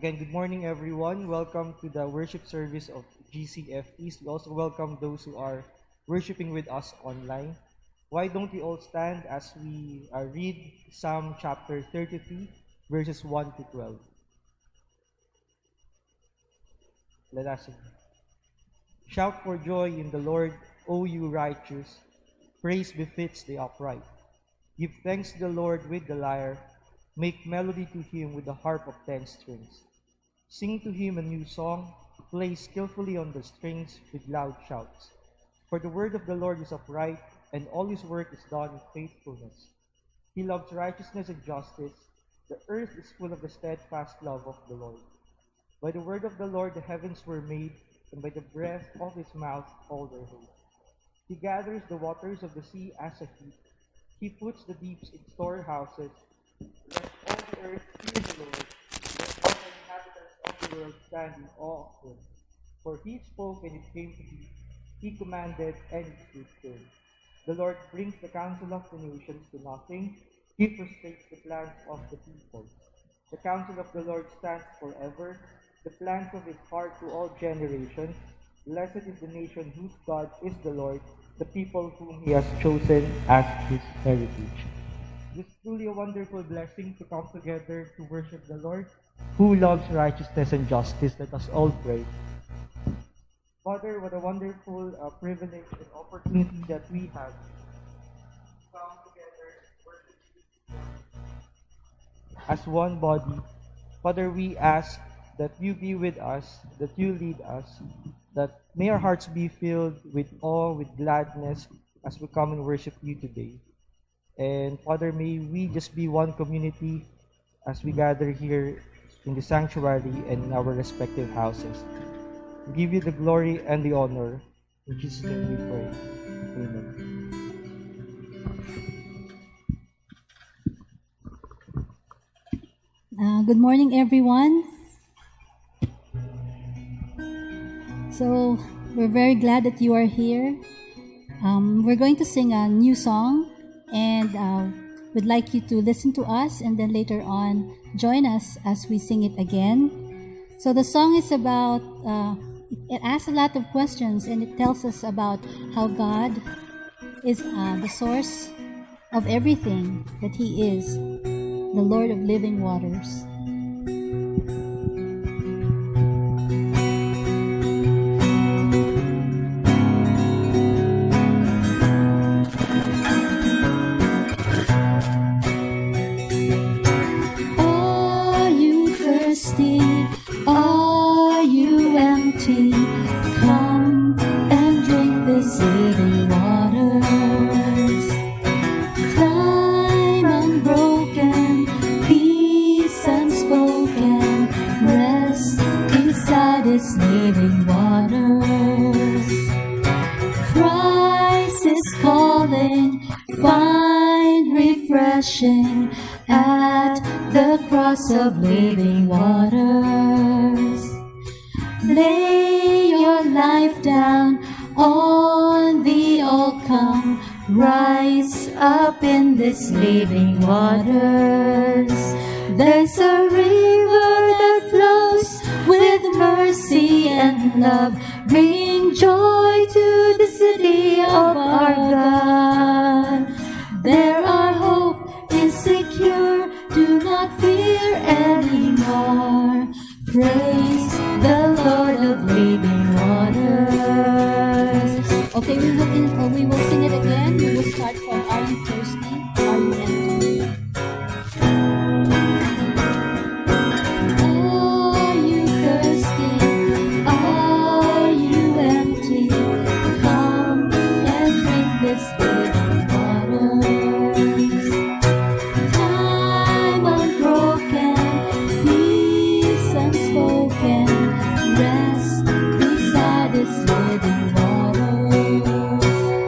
Again, good morning, everyone. Welcome to the worship service of GCF East. We also welcome those who are worshiping with us online. Why don't we all stand as we read Psalm chapter 33, verses 1 to 12. Let us sing. Shout for joy in the Lord, O you righteous. Praise befits the upright. Give thanks to the Lord with the lyre. Make melody to him with the harp of 10 strings. Sing to him a new song. Play skillfully on the strings with loud shouts. For the word of the Lord is upright, and all his work is done in faithfulness. He loves righteousness and justice. The earth is full of the steadfast love of the Lord. By the word of the Lord the heavens were made, and by the breath of his mouth all their host. He gathers the waters of the sea as a heap. He puts the deeps in storehouses. Let all the earth fear the Lord. Let all the inhabitants of the world stand in awe of him. For he spoke and it came to be. He commanded and it stood still. The Lord brings the counsel of the nations to nothing. He frustrates the plans of the people. The counsel of the Lord stands forever, the plans of his heart to all generations. Blessed is the nation whose God is the Lord, the people whom he has chosen as his heritage. It is truly a wonderful blessing to come together to worship the Lord, who loves righteousness and justice. Let us all pray. Father, what a wonderful privilege and opportunity that we have to come together and worship you as one body. Father, we ask that you be with us, that you lead us, that may our hearts be filled with awe, with gladness as we come and worship you today. And Father, may we just be one community as we gather here in the sanctuary and in our respective houses. We give you the glory and the honor. In Jesus' name we pray. Amen. Good morning, everyone. So, we're very glad that you are here. We're going to sing a new song, and we'd like you to listen to us and then later on join us as we sing it again. So the song is about, it asks a lot of questions, and it tells us about how God is the source of everything, that he is the Lord of living waters. Are you empty? Come and drink this living waters. Time unbroken, peace unspoken, rest beside its living waters. Christ is calling, find refreshing at the cross of living waters. Lay your life down on the altar, come rise up in this living waters. There's a river that flows with mercy and love, bringing joy to the city of our God. There our hope is secure, do not fear anymore. Praise the Lord of living waters. Okay, we will sing it again. We will start from Are You Thirsty? Are You Empty? Are you thirsty? Are you empty? Come and drink this living waters. Time unbroken, peace unspoken, rest beside this living waters.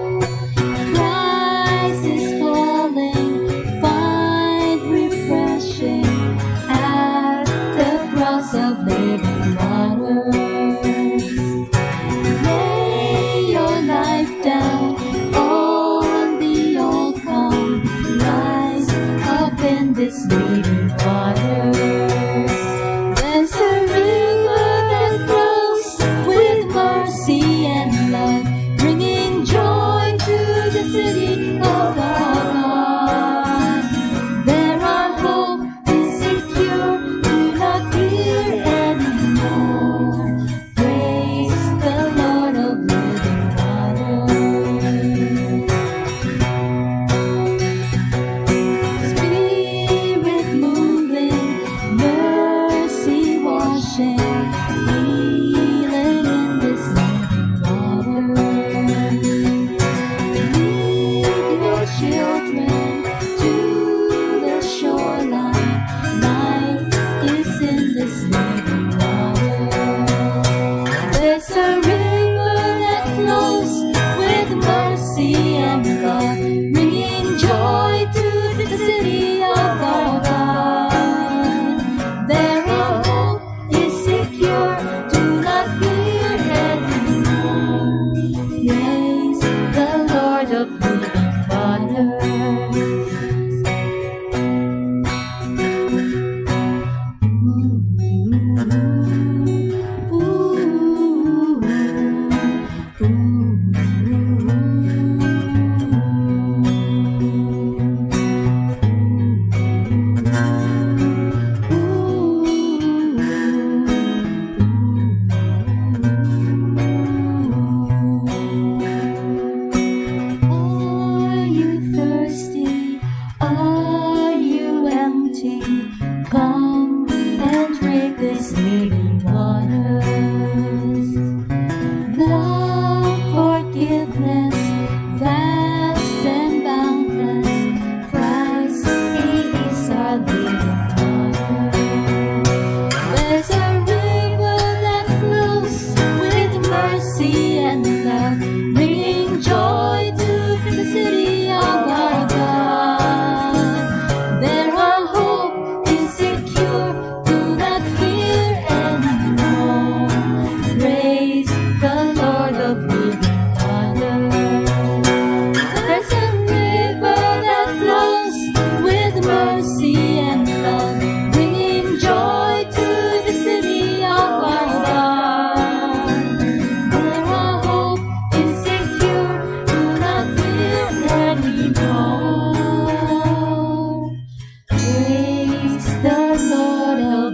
Christ is calling, find refreshing at the cross of living waters. Lay your life down on the altar, come rise up in this living waters. There's a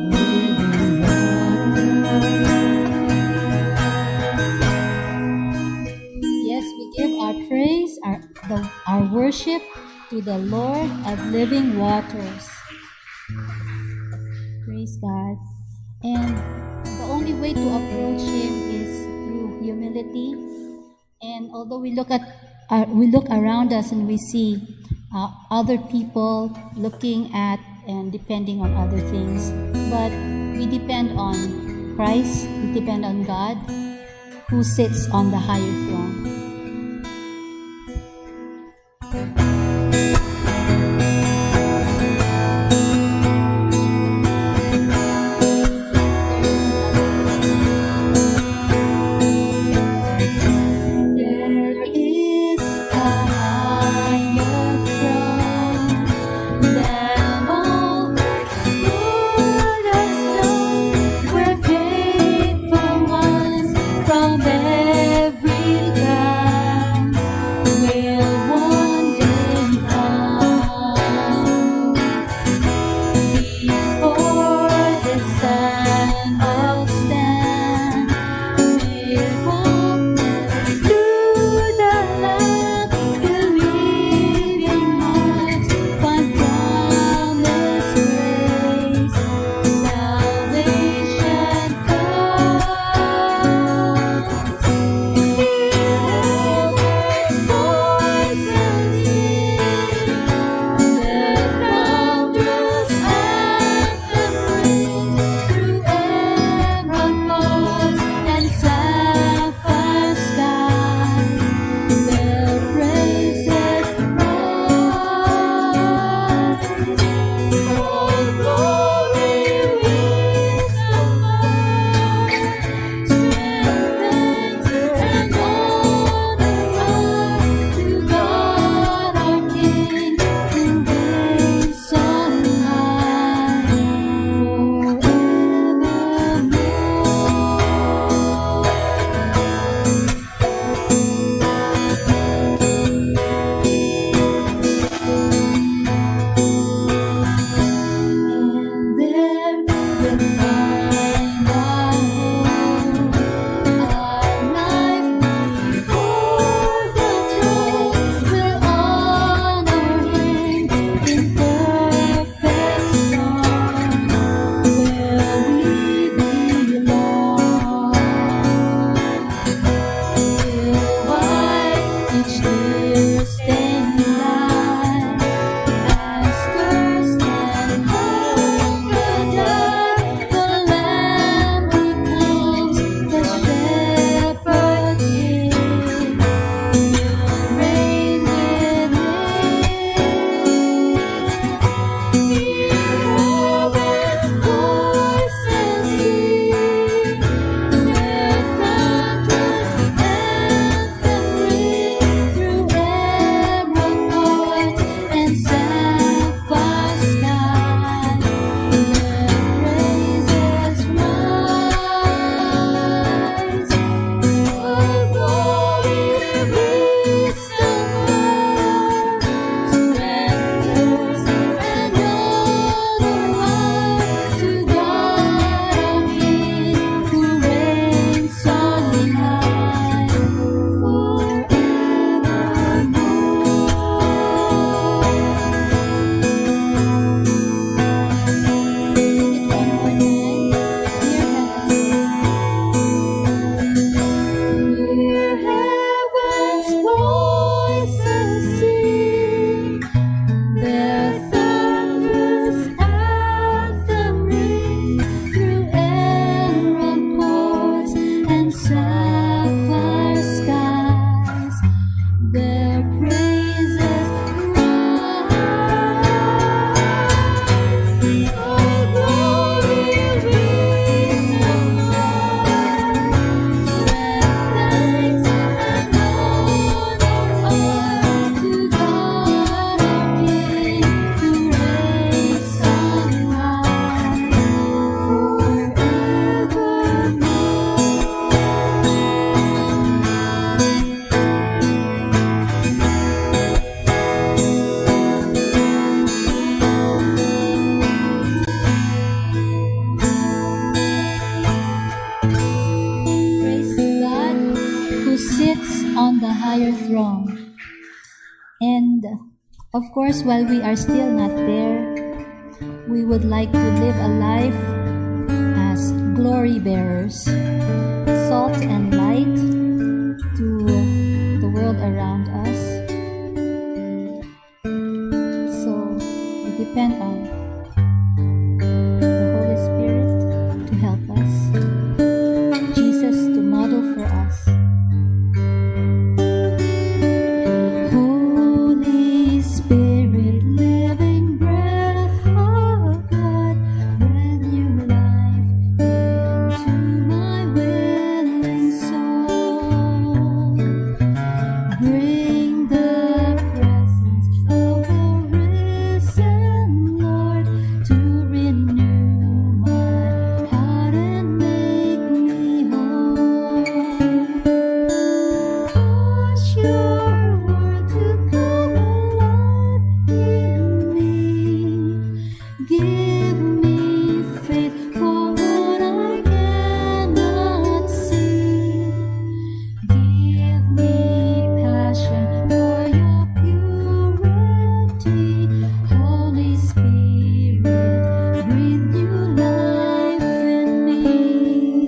living waters. Yes, we give our praise, our worship to the Lord of living waters. Praise God. And the only way to approach Him is through humility. And although we look around us and we see other people looking at and depending on other things, but we depend on Christ, we depend on God, who sits on the higher throne. There is a higher throne than all this world has known, where faithful ones from every higher throne. And of course, while we are still not there, we would like to live a life as glory bearers, salt and light to the world around us. So we depend on the Holy Spirit to help us, Jesus to model for us. Holy Spirit, living breath of God, breathe new life into my willing soul. Bring the presence of the risen Lord to renew my heart and make me whole. Cause your word to come alive in me. Give me faith for what I cannot see. Give me passion for your purity. Holy Spirit, breathe new life in me.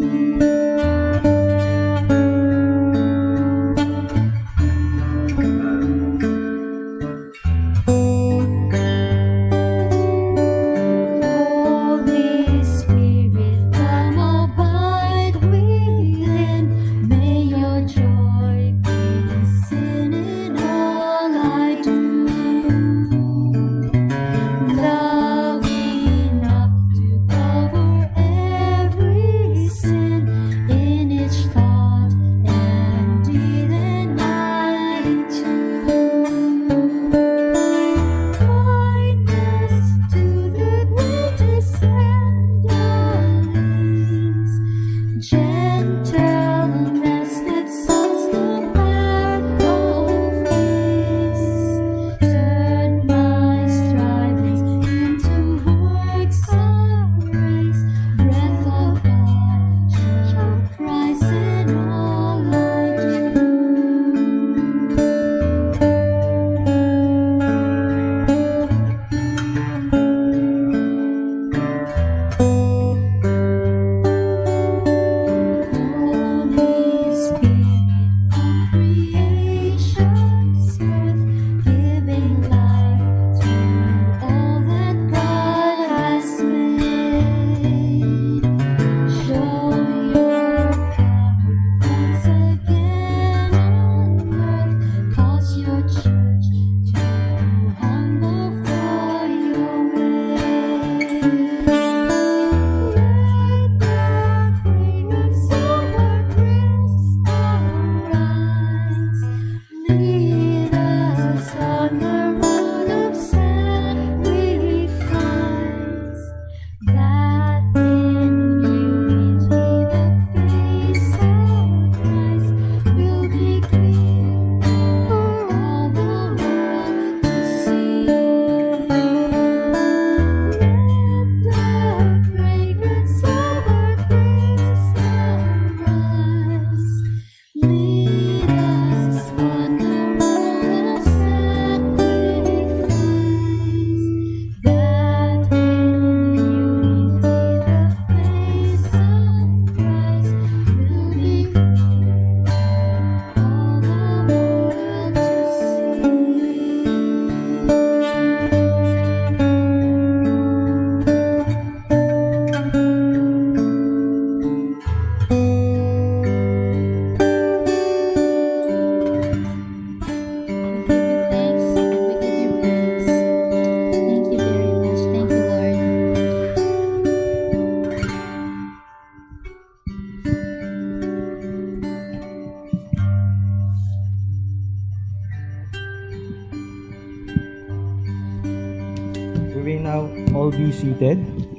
Holy Spirit, come abide within. May your joy be seen in all I do. Love enough to cover every sin in each thought and deed and attitude. Kindness to the greatest and least. Gentleness that sounds the path of peace. Turn my strivings into works of grace. Breath of God, show Christ in all I do. Holy Spirit, from creation's birth, giving life to all that God has made. Show your power once again on earth. Cause your church to humble for your way. Let the fragrance of our grace arise. Lead us on the road of sacrifice, that in unity the face of Christ will be clear for all the world to see. Let the fragrance of our grace arise. Lead us on the road of sacrifice, that in unity the face of Christ will be clear for all the world We will now all be seated.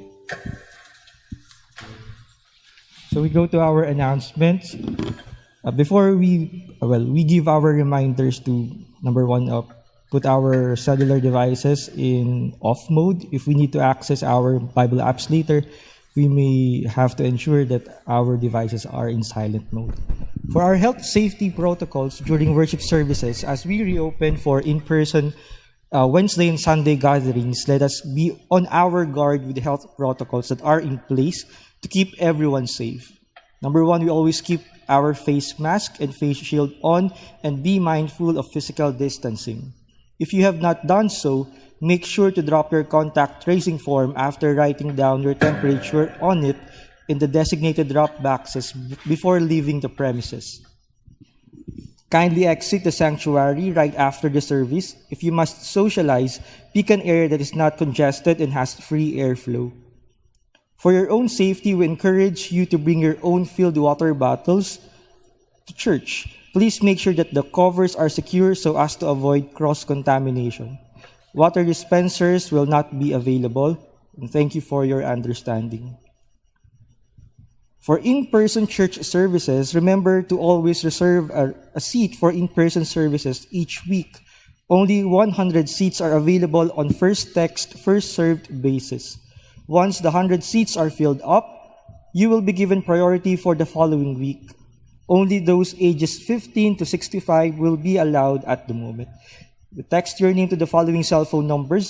So we go to our announcements. Before we give our reminders to number one, put our cellular devices in off mode. If we need to access our Bible apps later, we may have to ensure that our devices are in silent mode. For our health safety protocols during worship services, as we reopen for in-person Wednesday and Sunday gatherings, let us be on our guard with the health protocols that are in place to keep everyone safe. Number one, we always keep our face mask and face shield on and be mindful of physical distancing. If you have not done so, make sure to drop your contact tracing form after writing down your temperature on it in the designated drop boxes before leaving the premises. Kindly exit the sanctuary right after the service. If you must socialize, pick an area that is not congested and has free airflow. For your own safety, we encourage you to bring your own filled water bottles to church. Please make sure that the covers are secure so as to avoid cross-contamination. Water dispensers will not be available, and thank you for your understanding. For in-person church services, remember to always reserve a seat for in-person services each week. Only 100 seats are available on first text, first served basis. Once the 100 seats are filled up, you will be given priority for the following week. Only those ages 15 to 65 will be allowed at the moment. Text your name to the following cell phone numbers: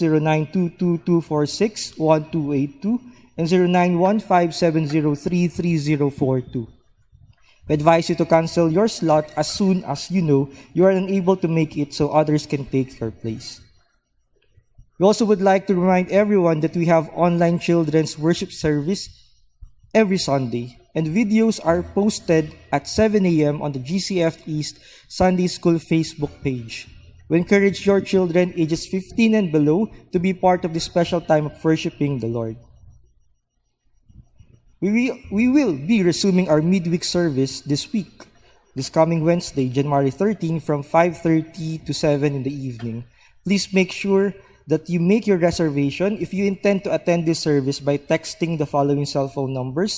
0922-246-1282 and 0915-703-3042. We advise you to cancel your slot as soon as you know you are unable to make it so others can take your place. We also would like to remind everyone that we have online children's worship service every Sunday, and videos are posted at 7 a.m. on the GCF East Sunday School Facebook page. We encourage your children ages 15 and below to be part of this special time of worshiping the Lord. We will be resuming our midweek service this week, this coming Wednesday, January 13, from 5:30 to 7 in the evening. Please make sure that you make your reservation if you intend to attend this service by texting the following cell phone numbers: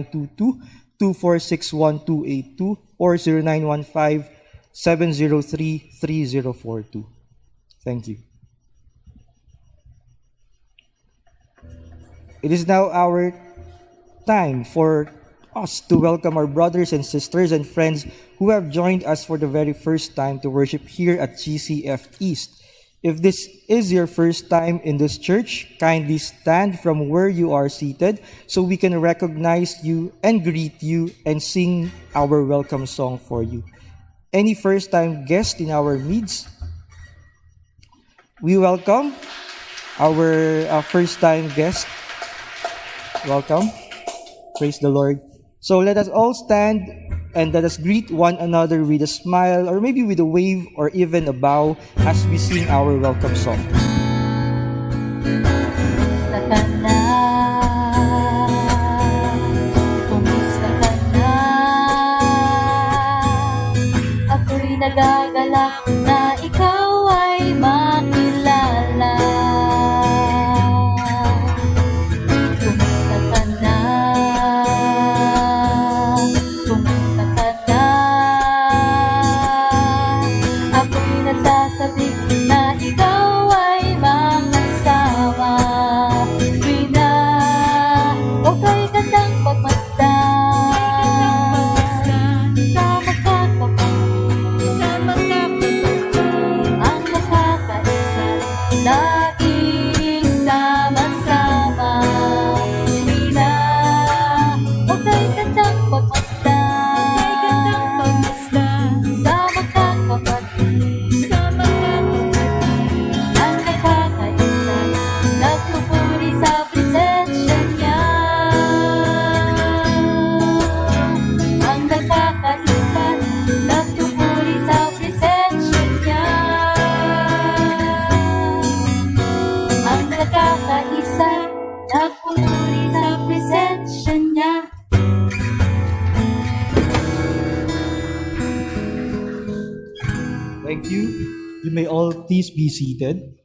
0922-246-1282 or 0915-703-3042. Thank you. It is now our time for us to welcome our brothers and sisters and friends who have joined us for the very first time to worship here at GCF East. If this is your first time in this church, kindly stand from where you are seated so we can recognize you and greet you and sing our welcome song for you. Any first-time guest in our midst, we welcome our first-time guest. Welcome. Praise the Lord. So let us all stand and let us greet one another with a smile or maybe with a wave or even a bow as we sing our welcome song. Kumusta ka na? Kumusta ka na? Ako'y nagagalak na ikaw ay makilala. Kumusta ka na? Kumusta ka na? Ako'y nasasabi na ikaw ay makasama. Tuwing na okay gandang pagmasdan. Sama ka kapag ang nakakaisa, laging sama-sama. Tuwing na okay gandang pagmasdan. Sama ka kapatid, ang nakakaisa, nagpupuri sa presensya niya. Ang nakakaisa, nagpupuri sa presensya niya. Ang nakakaisa, nagpupuri sa presensya niya. Thank you. You may all please be seated.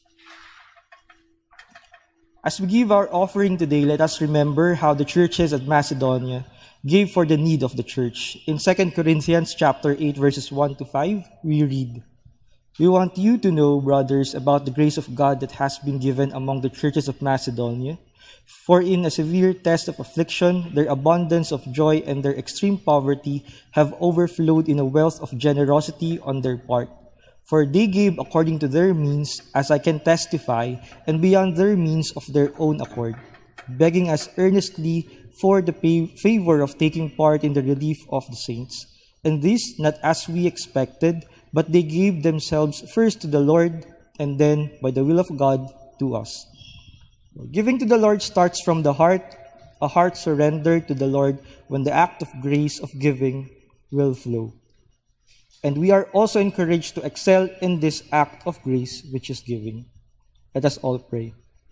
As we give our offering today, let us remember how the churches at Macedonia gave for the need of the church. In 2 Corinthians chapter 8, verses 1 to 5, we read, "We want you to know, brothers, about the grace of God that has been given among the churches of Macedonia. For in a severe test of affliction, their abundance of joy and their extreme poverty have overflowed in a wealth of generosity on their part. For they gave according to their means, as I can testify, and beyond their means of their own accord, begging us earnestly for the favor of taking part in the relief of the saints. And this, not as we expected, but they gave themselves first to the Lord, and then, by the will of God, to us. Giving to the Lord starts from the heart, a heart surrendered to the Lord when the act of grace of giving will flow. And we are also encouraged to excel in this act of grace, which is giving. Let us all pray.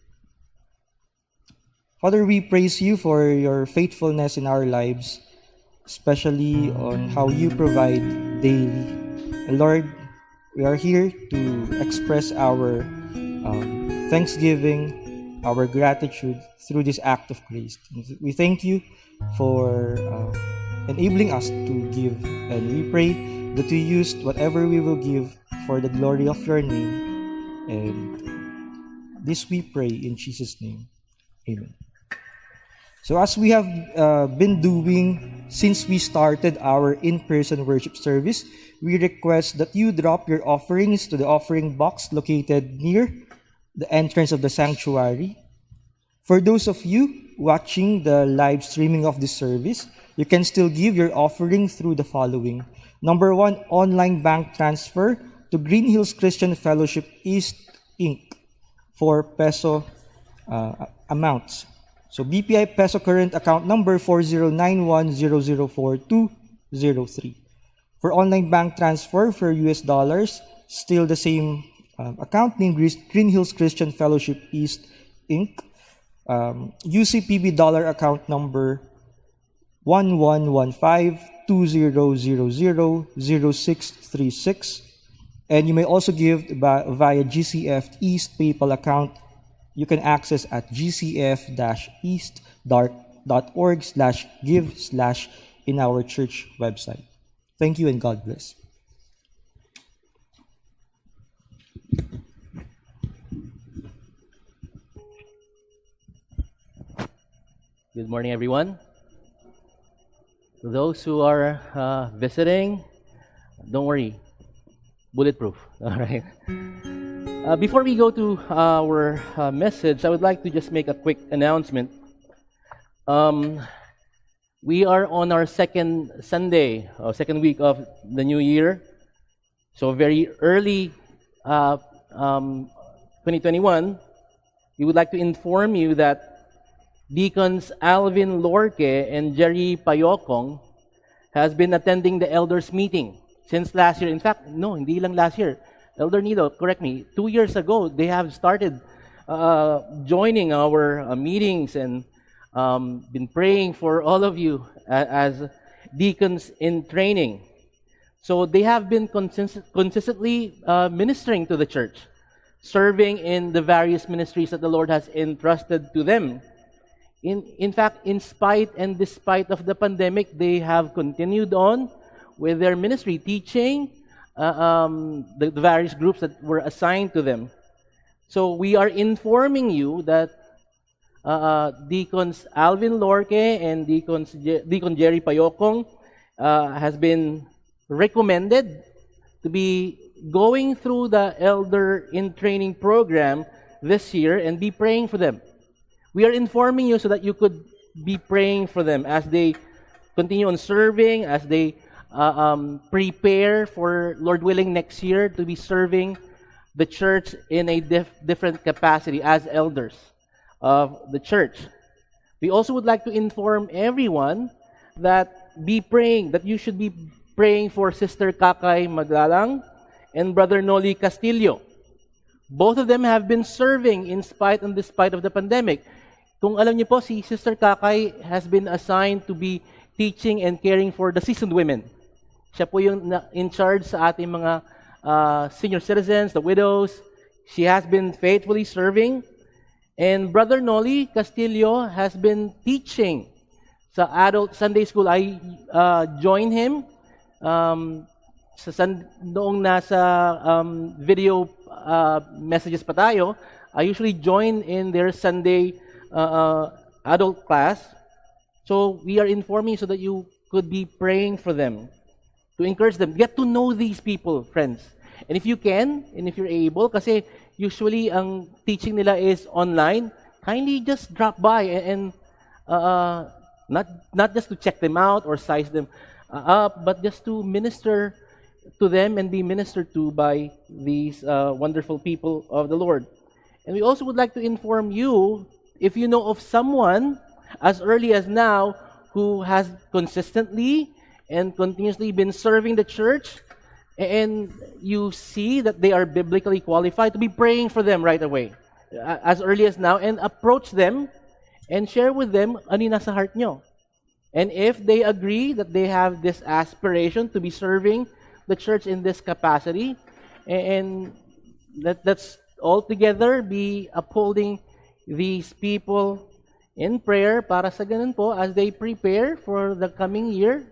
Father, we praise you for your faithfulness in our lives, especially on how you provide daily. And Lord, we are here to express our thanksgiving, our gratitude through this act of grace. We thank you for enabling us to give, and we pray that we use whatever we will give for the glory of your name. And this we pray in Jesus' name. Amen. So as we have been doing since we started our in-person worship service, we request that you drop your offerings to the offering box located near the entrance of the sanctuary. For those of you watching the live streaming of this service, you can still give your offering through the following. Number 1, online bank transfer to Green Hills Christian Fellowship East, Inc. for peso amounts. So BPI peso current account number 4091004203. For online bank transfer for US dollars, still the same account name, Green Hills Christian Fellowship East, Inc. UCPB dollar account number 111520000636. And you may also give via GCF East PayPal account. You can access at gcf-east.org/give/ in our church website. Thank you and God bless. Good morning, everyone. To those who are visiting, don't worry, bulletproof. All right. Before we go to our message, I would like to just make a quick announcement. We are on our second Sunday, second week of the new year. So very early 2021, we would like to inform you that Deacons Alvin Lorque and Jerry Payokong has been attending the elders meeting since last year. In fact, no, hindi lang last year. Elder Nido, correct me, 2 years ago, they have started joining our meetings and been praying for all of you as deacons in training. So they have been consistently ministering to the church, serving in the various ministries that the Lord has entrusted to them. In fact, in spite and despite of the pandemic, they have continued on with their ministry, teaching the various groups that were assigned to them. So we are informing you that Deacons Alvin Lorque and Deacon Jerry Payokong has been recommended to be going through the Elder in Training program this year and be praying for them. We are informing you so that you could be praying for them as they continue on serving, as they prepare for, Lord willing, next year to be serving the church in a different capacity as elders of the church. We also would like to inform everyone that you should be praying for Sister Kakay Maglalang and Brother Noli Castillo. Both of them have been serving in spite and despite of the pandemic. Kung alam niyo po, si Sister Kakay has been assigned to be teaching and caring for the seasoned women. Siya po yung in charge sa ating mga senior citizens, the widows. She has been faithfully serving. And Brother Noli Castillo has been teaching sa adult Sunday school. I joined him noong nasa video messages pa tayo. I usually join in their Sunday adult class. So we are informing so that you could be praying for them, to encourage them. Get to know these people, friends. And if you can, and if you're able, kasi usually ang teaching nila is online, kindly just drop by and not just to check them out or size them up, but just to minister to them and be ministered to by these wonderful people of the Lord. And we also would like to inform you, if you know of someone as early as now who has consistently and continuously been serving the church, and you see that they are biblically qualified, to be praying for them right away, as early as now, and approach them and share with them ano yung nasa heart nyo. And if they agree that they have this aspiration to be serving the church in this capacity, and let's all together be upholding these people in prayer para sa ganun po, as they prepare for the coming year,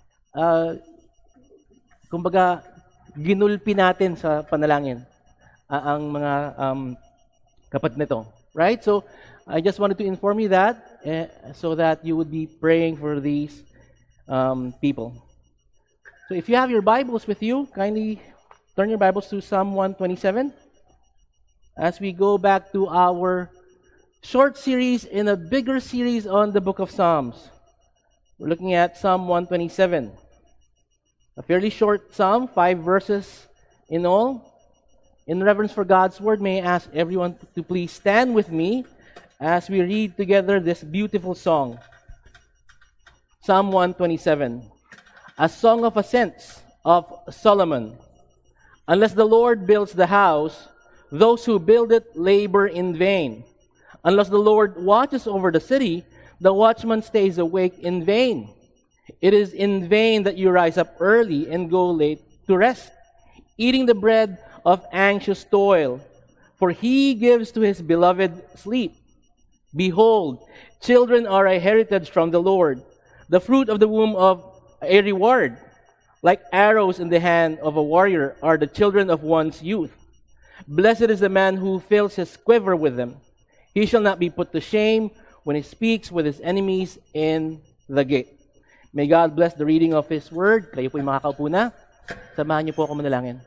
kumbaga, ginulpi natin sa panalangin ang mga kapatid nito. Right? So, I just wanted to inform you that so that you would be praying for these people. So, if you have your Bibles with you, kindly turn your Bibles to Psalm 127 as we go back to our short series in a bigger series on the book of Psalms. We're looking at Psalm 127. A fairly short psalm, 5 verses in all. In reverence for God's word, may I ask everyone to please stand with me as we read together this beautiful song. Psalm 127, a song of ascents of Solomon. Unless the Lord builds the house, those who build it labor in vain. Unless the Lord watches over the city, the watchman stays awake in vain. It is in vain that you rise up early and go late to rest, eating the bread of anxious toil, for he gives to his beloved sleep. Behold, children are a heritage from the Lord, the fruit of the womb of a reward. Like arrows in the hand of a warrior are the children of one's youth. Blessed is the man who fills his quiver with them. He shall not be put to shame when he speaks with his enemies in the gate. May God bless the reading of His Word. Kayo po'y makakaupo na. Samahan niyo po ako manalangin.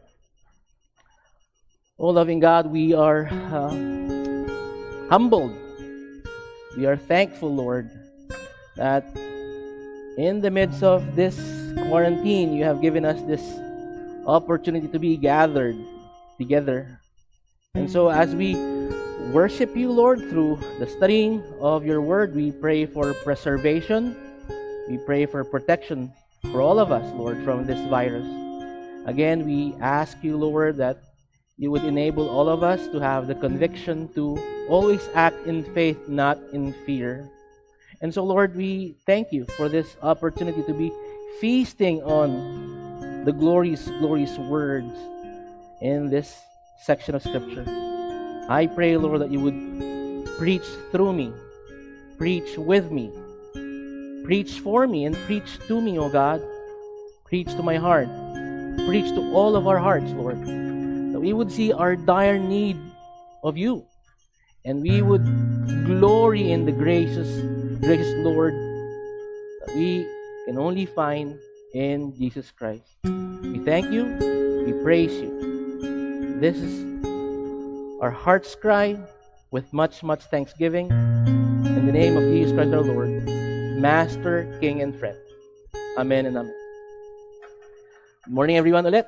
Oh, loving God, we are humbled. We are thankful, Lord, that in the midst of this quarantine, you have given us this opportunity to be gathered together. And so as we worship you, Lord, through the studying of your Word, we pray for preservation. We pray for protection for all of us, Lord, from this virus. Again, we ask you, Lord, that you would enable all of us to have the conviction to always act in faith, not in fear. And so, Lord, we thank you for this opportunity to be feasting on the glorious, glorious words in this section of Scripture. I pray, Lord, that you would preach through me, preach with me, preach for me, and preach to me, O God. Preach to my heart. Preach to all of our hearts, Lord. That we would see our dire need of you. And we would glory in the gracious Lord that we can only find in Jesus Christ. We thank you. We praise you. This is our heart's cry with much, much thanksgiving. In the name of Jesus Christ our Lord, Master, King, and Friend. Amen and amen. Good morning, everyone, ulit.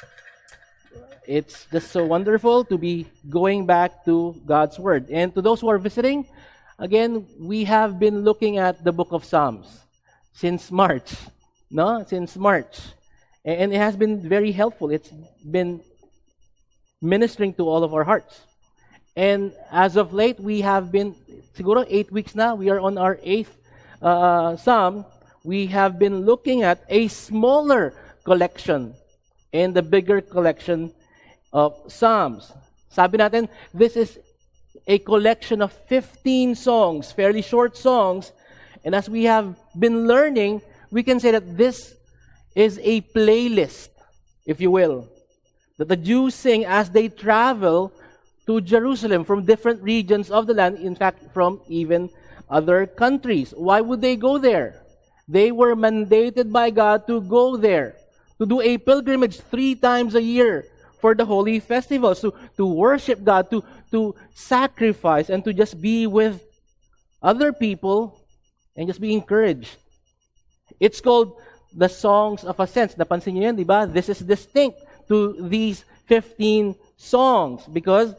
It's just so wonderful to be going back to God's Word. And to those who are visiting, again, we have been looking at the book of Psalms since March. No? Since March. And it has been very helpful. It's been ministering to all of our hearts. And as of late, we have been, siguro 8 weeks now, we are on our 8th Psalm. We have been looking at a smaller collection in the bigger collection of Psalms. Sabi natin, this is a collection of 15 songs, fairly short songs. And as we have been learning, we can say that this is a playlist, if you will, that the Jews sing as they travel to Jerusalem from different regions of the land, in fact, from even other countries. Why would they go there? They were mandated by God to go there, to do a pilgrimage 3 times a year for the holy festivals, to worship God, to sacrifice, and to just be with other people and just be encouraged. It's called the Songs of Ascents. Napansin niyo yan, di ba? This is distinct to these 15 songs because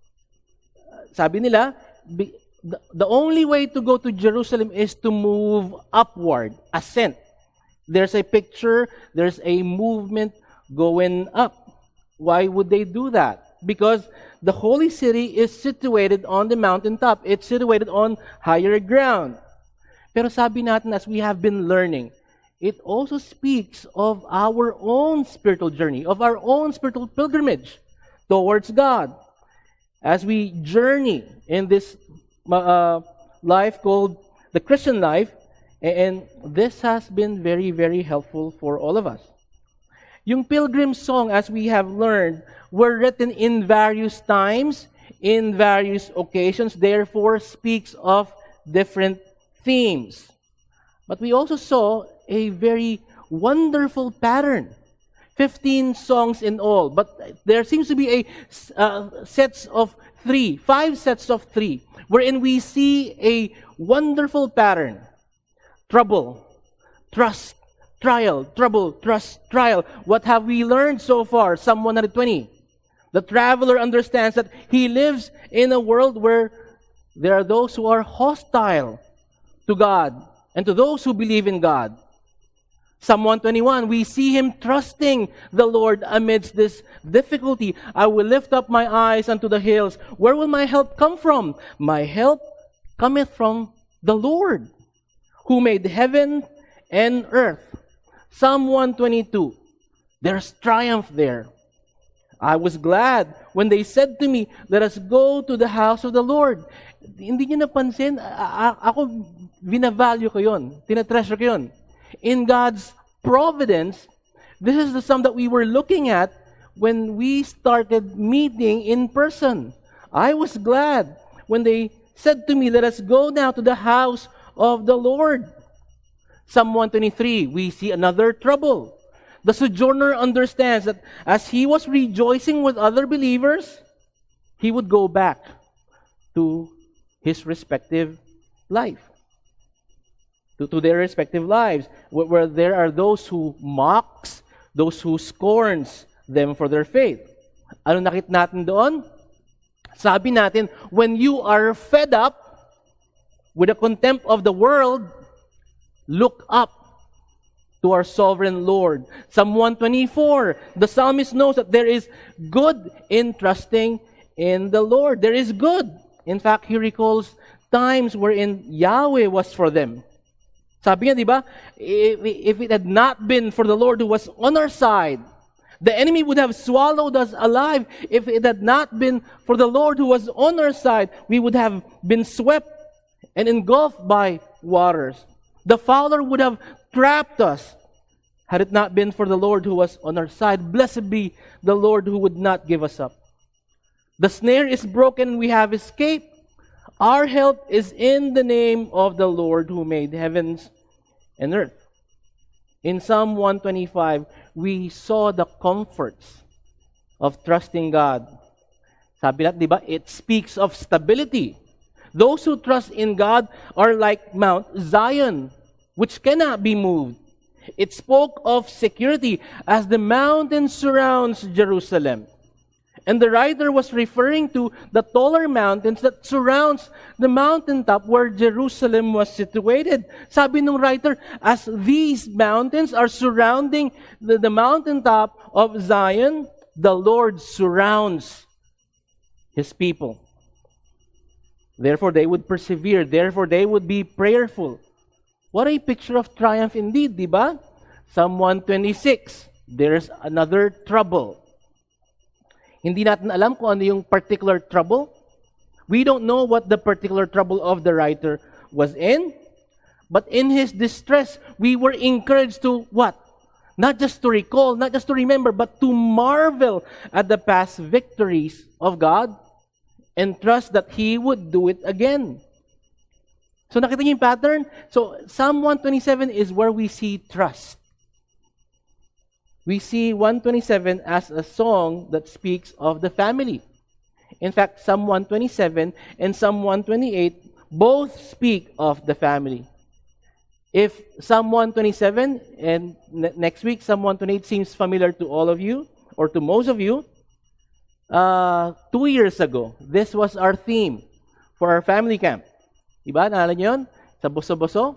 sabi nila, the only way to go to Jerusalem is to move upward, ascent. There's a picture, there's a movement going up. Why would they do that? Because the holy city is situated on the mountaintop. It's situated on higher ground. Pero sabi natin, as we have been learning, it also speaks of our own spiritual journey, of our own spiritual pilgrimage towards God. As we journey in this life called the Christian life, and this has been very, very helpful for all of us. Yung pilgrim song, as we have learned, were written in various times, in various occasions, therefore speaks of different themes. But we also saw a very wonderful pattern. 15 songs in all, but there seems to be a sets of 3, 5 sets of 3, wherein we see a wonderful pattern. Trouble, trust, trial, trouble, trust, trial. What have we learned so far? Psalm 120. The traveler understands that he lives in a world where there are those who are hostile to God and to those who believe in God. Psalm 121, we see him trusting the Lord amidst this difficulty. I will lift up my eyes unto the hills. Where will my help come from? My help cometh from the Lord, who made heaven and earth. Psalm 122, there's triumph there. I was glad when they said to me, let us go to the house of the Lord. Hindi niyo napansin, ako binavalue ko yun, tinatreasure ko yun. In God's providence, this is the psalm that we were looking at when we started meeting in person. I was glad when they said to me, let us go now to the house of the Lord. Psalm 123, we see another trouble. The sojourner understands that as he was rejoicing with other believers, he would go back to his respective life. To their respective lives, where there are those who mocks, those who scorns them for their faith. Ano nakita natin doon? Sabi natin, when you are fed up with the contempt of the world, look up to our sovereign Lord. Psalm 124, the psalmist knows that there is good in trusting in the Lord. There is good. In fact, he recalls times wherein Yahweh was for them. Sabi niya, di ba, if it had not been for the Lord who was on our side, the enemy would have swallowed us alive. If it had not been for the Lord who was on our side, we would have been swept and engulfed by waters. The Fowler would have trapped us had it not been for the Lord who was on our side. Blessed be the Lord who would not give us up. The snare is broken, we have escaped. Our help is in the name of the Lord who made heavens and earth. In Psalm 125, we saw the comforts of trusting God. Sabi natin, di ba? It speaks of stability. Those who trust in God are like Mount Zion, which cannot be moved. It spoke of security as the mountain surrounds Jerusalem. And the writer was referring to the taller mountains that surrounds the mountaintop where Jerusalem was situated. Sabi ng writer, as these mountains are surrounding the mountaintop of Zion, the Lord surrounds His people. Therefore, they would persevere. Therefore, they would be prayerful. What a picture of triumph indeed, di ba? Psalm 126, there's another trouble. Hindi natin alam kung ano yung particular trouble. We don't know what the particular trouble of the writer was in. But in his distress, we were encouraged to what? Not just to recall, not just to remember, but to marvel at the past victories of God and trust that He would do it again. So nakita niyo yung pattern? So Psalm 127 is where we see trust. We see 127 as a song that speaks of the family. In fact, Psalm 127 and Psalm 128 both speak of the family. If Psalm 127 and next week Psalm 128 seems familiar to all of you or to most of you, 2 years ago, this was our theme for our family camp. Diba? Naalala niyo yun? Sa Boso-Boso.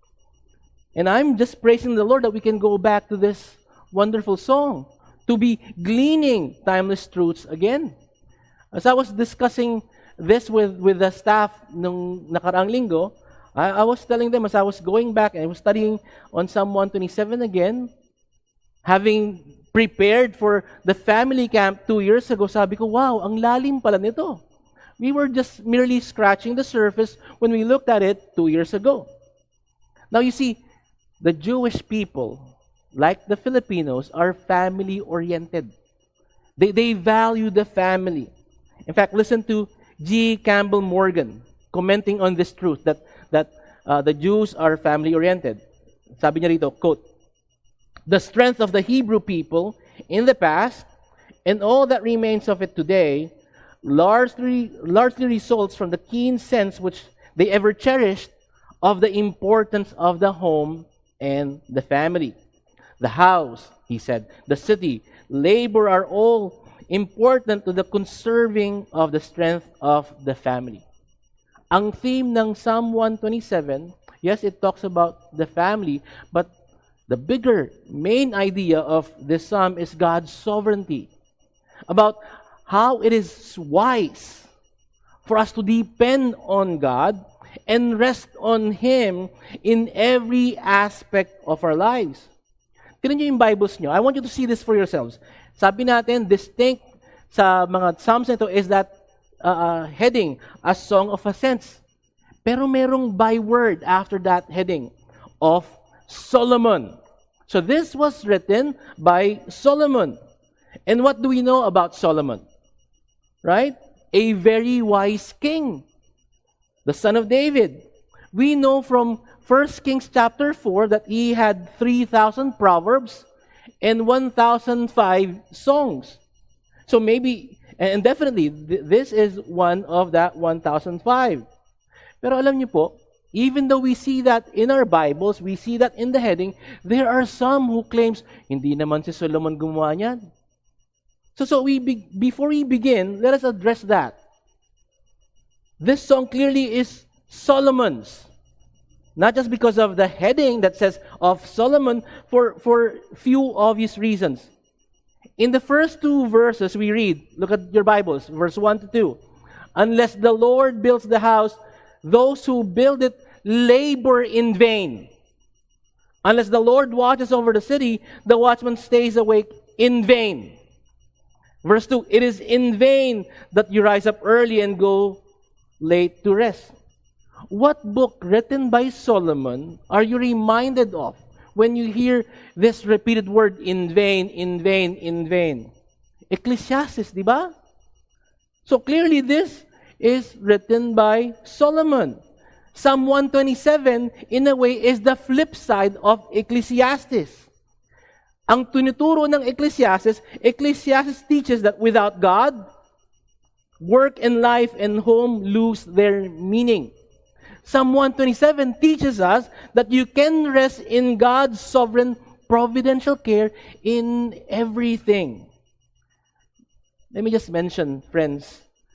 And I'm just praising the Lord that we can go back to this wonderful song to be gleaning timeless truths again. As I was discussing this with the staff nung nakaraang linggo, I was telling them as I was going back and I was studying on Psalm 127 again, having prepared for the family camp 2 years ago, sabi ko, wow, ang lalim pala nito. We were just merely scratching the surface when we looked at it 2 years ago. Now you see, the Jewish people, like the Filipinos, are family-oriented. They value the family. In fact, listen to G. Campbell Morgan commenting on this truth that the Jews are family-oriented. Sabi niya rito, quote, "The strength of the Hebrew people in the past and all that remains of it today largely results from the keen sense which they ever cherished of the importance of the home and the family. The house," he said, "the city, labor are all important to the conserving of the strength of the family." Ang theme ng Psalm 127, yes, it talks about the family, but the bigger main idea of this psalm is God's sovereignty. About how it is wise for us to depend on God and rest on Him in every aspect of our lives. Tignan niyo yung Bibles niyo. I want you to see this for yourselves. Sabi natin, distinct sa mga Psalms nito is that heading, a song of ascents. Pero merong byword after that heading of Solomon. So this was written by Solomon. And what do we know about Solomon? Right? A very wise king. The son of David. We know from 1 Kings chapter 4 that he had 3,000 proverbs and 1,005 songs. So maybe, and definitely, this is one of that 1,005. Pero alam niyo po, even though we see that in our Bibles, we see that in the heading, there are some who claims, hindi naman si Solomon gumawa niyan. So before we begin, let us address that. This song clearly is Solomon's. Not just because of the heading that says of Solomon, for few obvious reasons. In the first 2 verses we read, look at your Bibles, verse 1 to 2. "Unless the Lord builds the house, those who build it labor in vain. Unless the Lord watches over the city, the watchman stays awake in vain." Verse 2, "It is in vain that you rise up early and go late to rest." What book written by Solomon are you reminded of when you hear this repeated word, in vain, in vain, in vain? Ecclesiastes, di ba? So clearly this is written by Solomon. Psalm 127, in a way, is the flip side of Ecclesiastes. Ang tunuturo ng Ecclesiastes teaches that without God, work and life and home lose their meaning. Psalm 127 teaches us that you can rest in God's sovereign providential care in everything. Let me just mention, friends,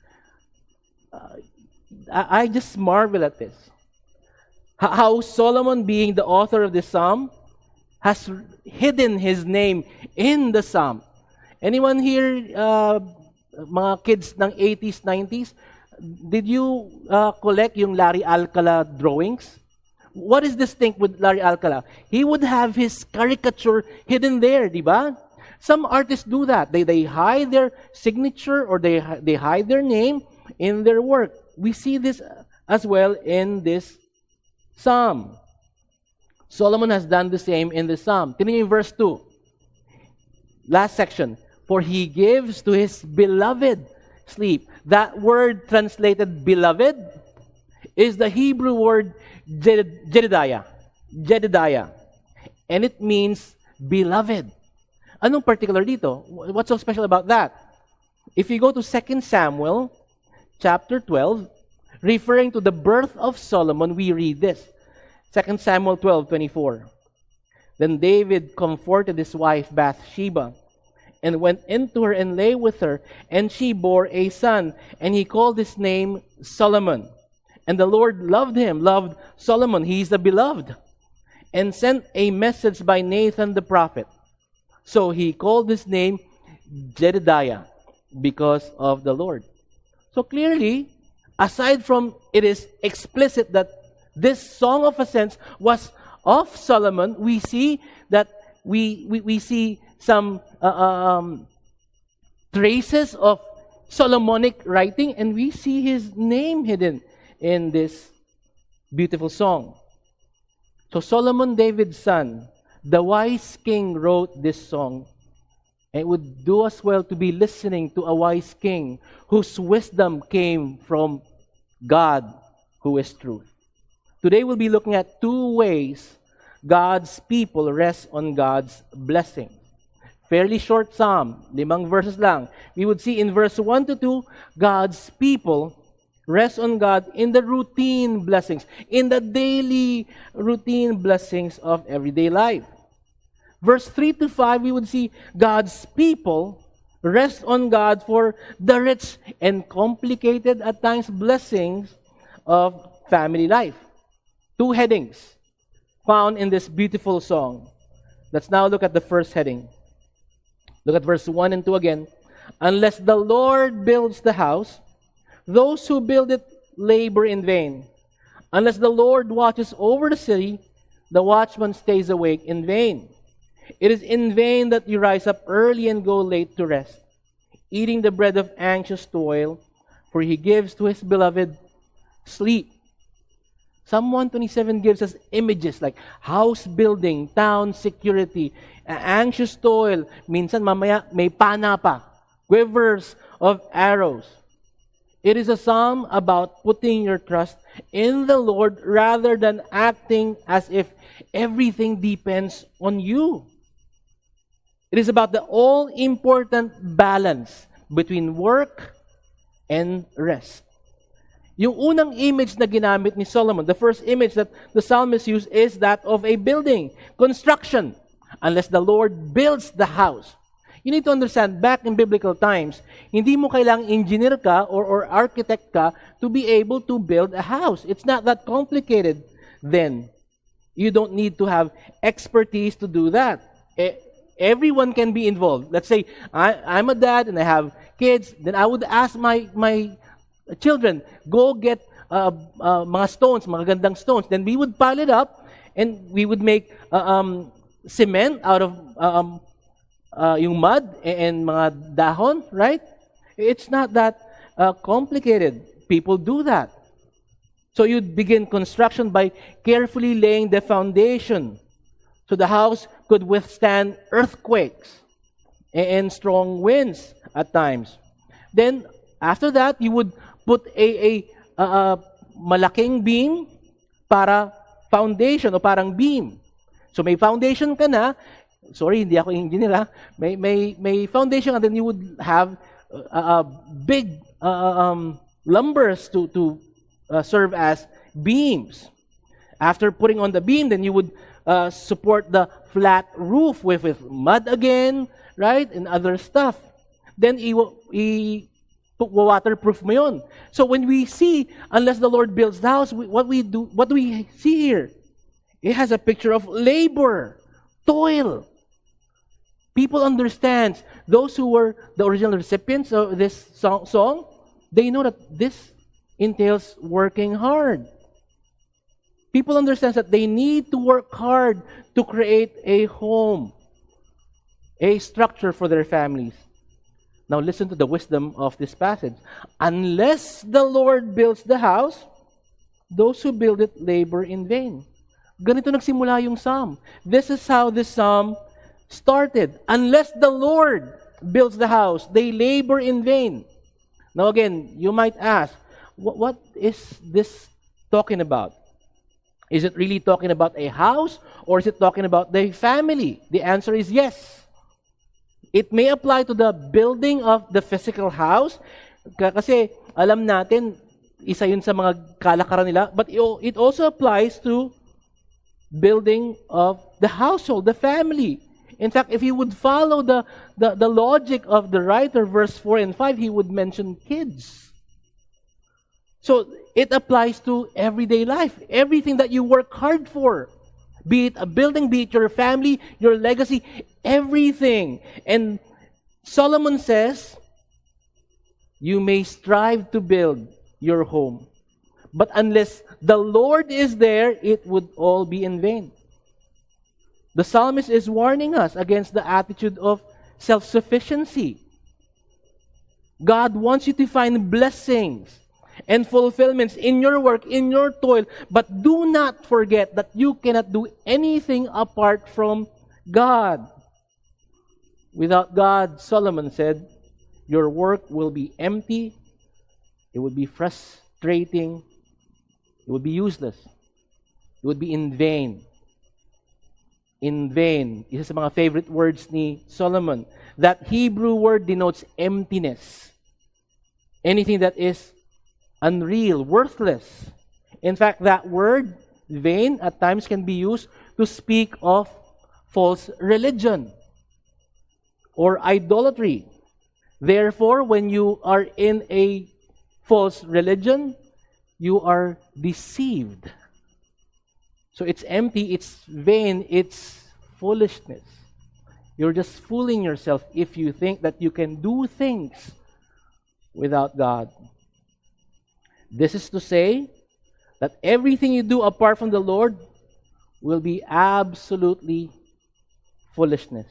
I just marvel at this. How Solomon, being the author of this psalm, has hidden his name in the psalm. Anyone here, mga kids ng 80s, 90s, did you collect yung Larry Alcala drawings? What is distinct with Larry Alcala? He would have his caricature hidden there, di ba? Some artists do that. They hide their signature or they hide their name in their work. We see this as well in this psalm. Solomon has done the same in the psalm. Tingnan niyo yung verse 2. Last section. "For he gives to his beloved sleep." That word translated beloved is the Hebrew word Jedidiah. Jedidiah. And it means beloved. Anong particular dito? What's so special about that? If you go to 2 Samuel chapter 12, referring to the birth of Solomon, we read this. 2 Samuel 12:24. Then David comforted his wife Bathsheba and went into her and lay with her, and she bore a son, and he called his name Solomon. And the Lord loved him, loved Solomon, he is the beloved, and sent a message by Nathan the prophet. So he called his name Jedidiah because of the Lord. So clearly, aside from it is explicit that this song of ascents was of Solomon, we see that we see some traces of Solomonic writing, and we see his name hidden in this beautiful song. So Solomon, David's son, the wise king, wrote this song. And it would do us well to be listening to a wise king whose wisdom came from God, who is truth. Today we'll be looking at two ways God's people rest on God's blessing. Fairly short psalm, 5 verses lang. We would see in verse 1 to 2, God's people rest on God in the routine blessings, in the daily routine blessings of everyday life. Verse 3 to 5, we would see God's people rest on God for the rich and complicated at times blessings of family life. Two headings found in this beautiful song. Let's now look at the first heading. Look at verse 1 and 2 again. Unless the Lord builds the house, those who build it labor in vain. Unless the Lord watches over the city, the watchman stays awake in vain. It is in vain that you rise up early and go late to rest, eating the bread of anxious toil, for he gives to his beloved sleep. Psalm 127 gives us images like house building, town security, anxious toil. Minsan mamaya may pana pa, quivers of arrows. It is a psalm about putting your trust in the Lord rather than acting as if everything depends on you. It is about the all-important balance between work and rest. Yung unang image na ginamit ni Solomon, the first image that the psalmist used is that of a building, construction. Unless the Lord builds the house. You need to understand, back in biblical times, hindi mo kailangang engineer ka or architect ka to be able to build a house. It's not that complicated then. You don't need to have expertise to do that. Everyone can be involved. Let's say, I'm a dad and I have kids, then I would ask my children, go get mga stones, mga gandang stones. Then we would pile it up and we would make cement out of yung mud and mga dahon, right? It's not that complicated. People do that. So you'd begin construction by carefully laying the foundation so the house could withstand earthquakes and strong winds at times. Then, after that, you would put a malaking beam para foundation o parang beam. So may foundation ka na. Sorry, hindi ako engineer. May foundation, and then you would have big lumbers to serve as beams. After putting on the beam, then you would support the flat roof with mud again, right, and other stuff. Then waterproof mo yun. So when we see, unless the Lord builds the house, what do we see here? It has a picture of labor, toil. People understand, those who were the original recipients of this song, they know that this entails working hard. People understand that they need to work hard to create a home, a structure for their families. Now listen to the wisdom of this passage. Unless the Lord builds the house, those who build it labor in vain. Ganito nagsimula yung psalm. This is how this psalm started. Unless the Lord builds the house, they labor in vain. Now again, you might ask, what is this talking about? Is it really talking about a house or is it talking about the family? The answer is yes. It may apply to the building of the physical house kasi alam natin, isa yun sa mga kalakaran nila, but it also applies to building of the household, the family. In fact, if you would follow the logic of the writer, verse 4 and 5, he would mention kids. So it applies to everyday life, everything that you work hard for. Be it a building, be it your family, your legacy, everything. And Solomon says, you may strive to build your home, but unless the Lord is there, it would all be in vain. The psalmist is warning us against the attitude of self-sufficiency. God wants you to find blessings and fulfillments in your work, in your toil, but do not forget that you cannot do anything apart from God. Without God, Solomon said, your work will be empty, it would be frustrating, it would be useless, it would be in vain. In vain. Isa sa mga favorite words ni Solomon. That Hebrew word denotes emptiness. Anything that is unreal, worthless. In fact, that word, vain, at times can be used to speak of false religion or idolatry. Therefore, when you are in a false religion, you are deceived. So it's empty, it's vain, it's foolishness. You're just fooling yourself if you think that you can do things without God. This is to say that everything you do apart from the Lord will be absolutely foolishness,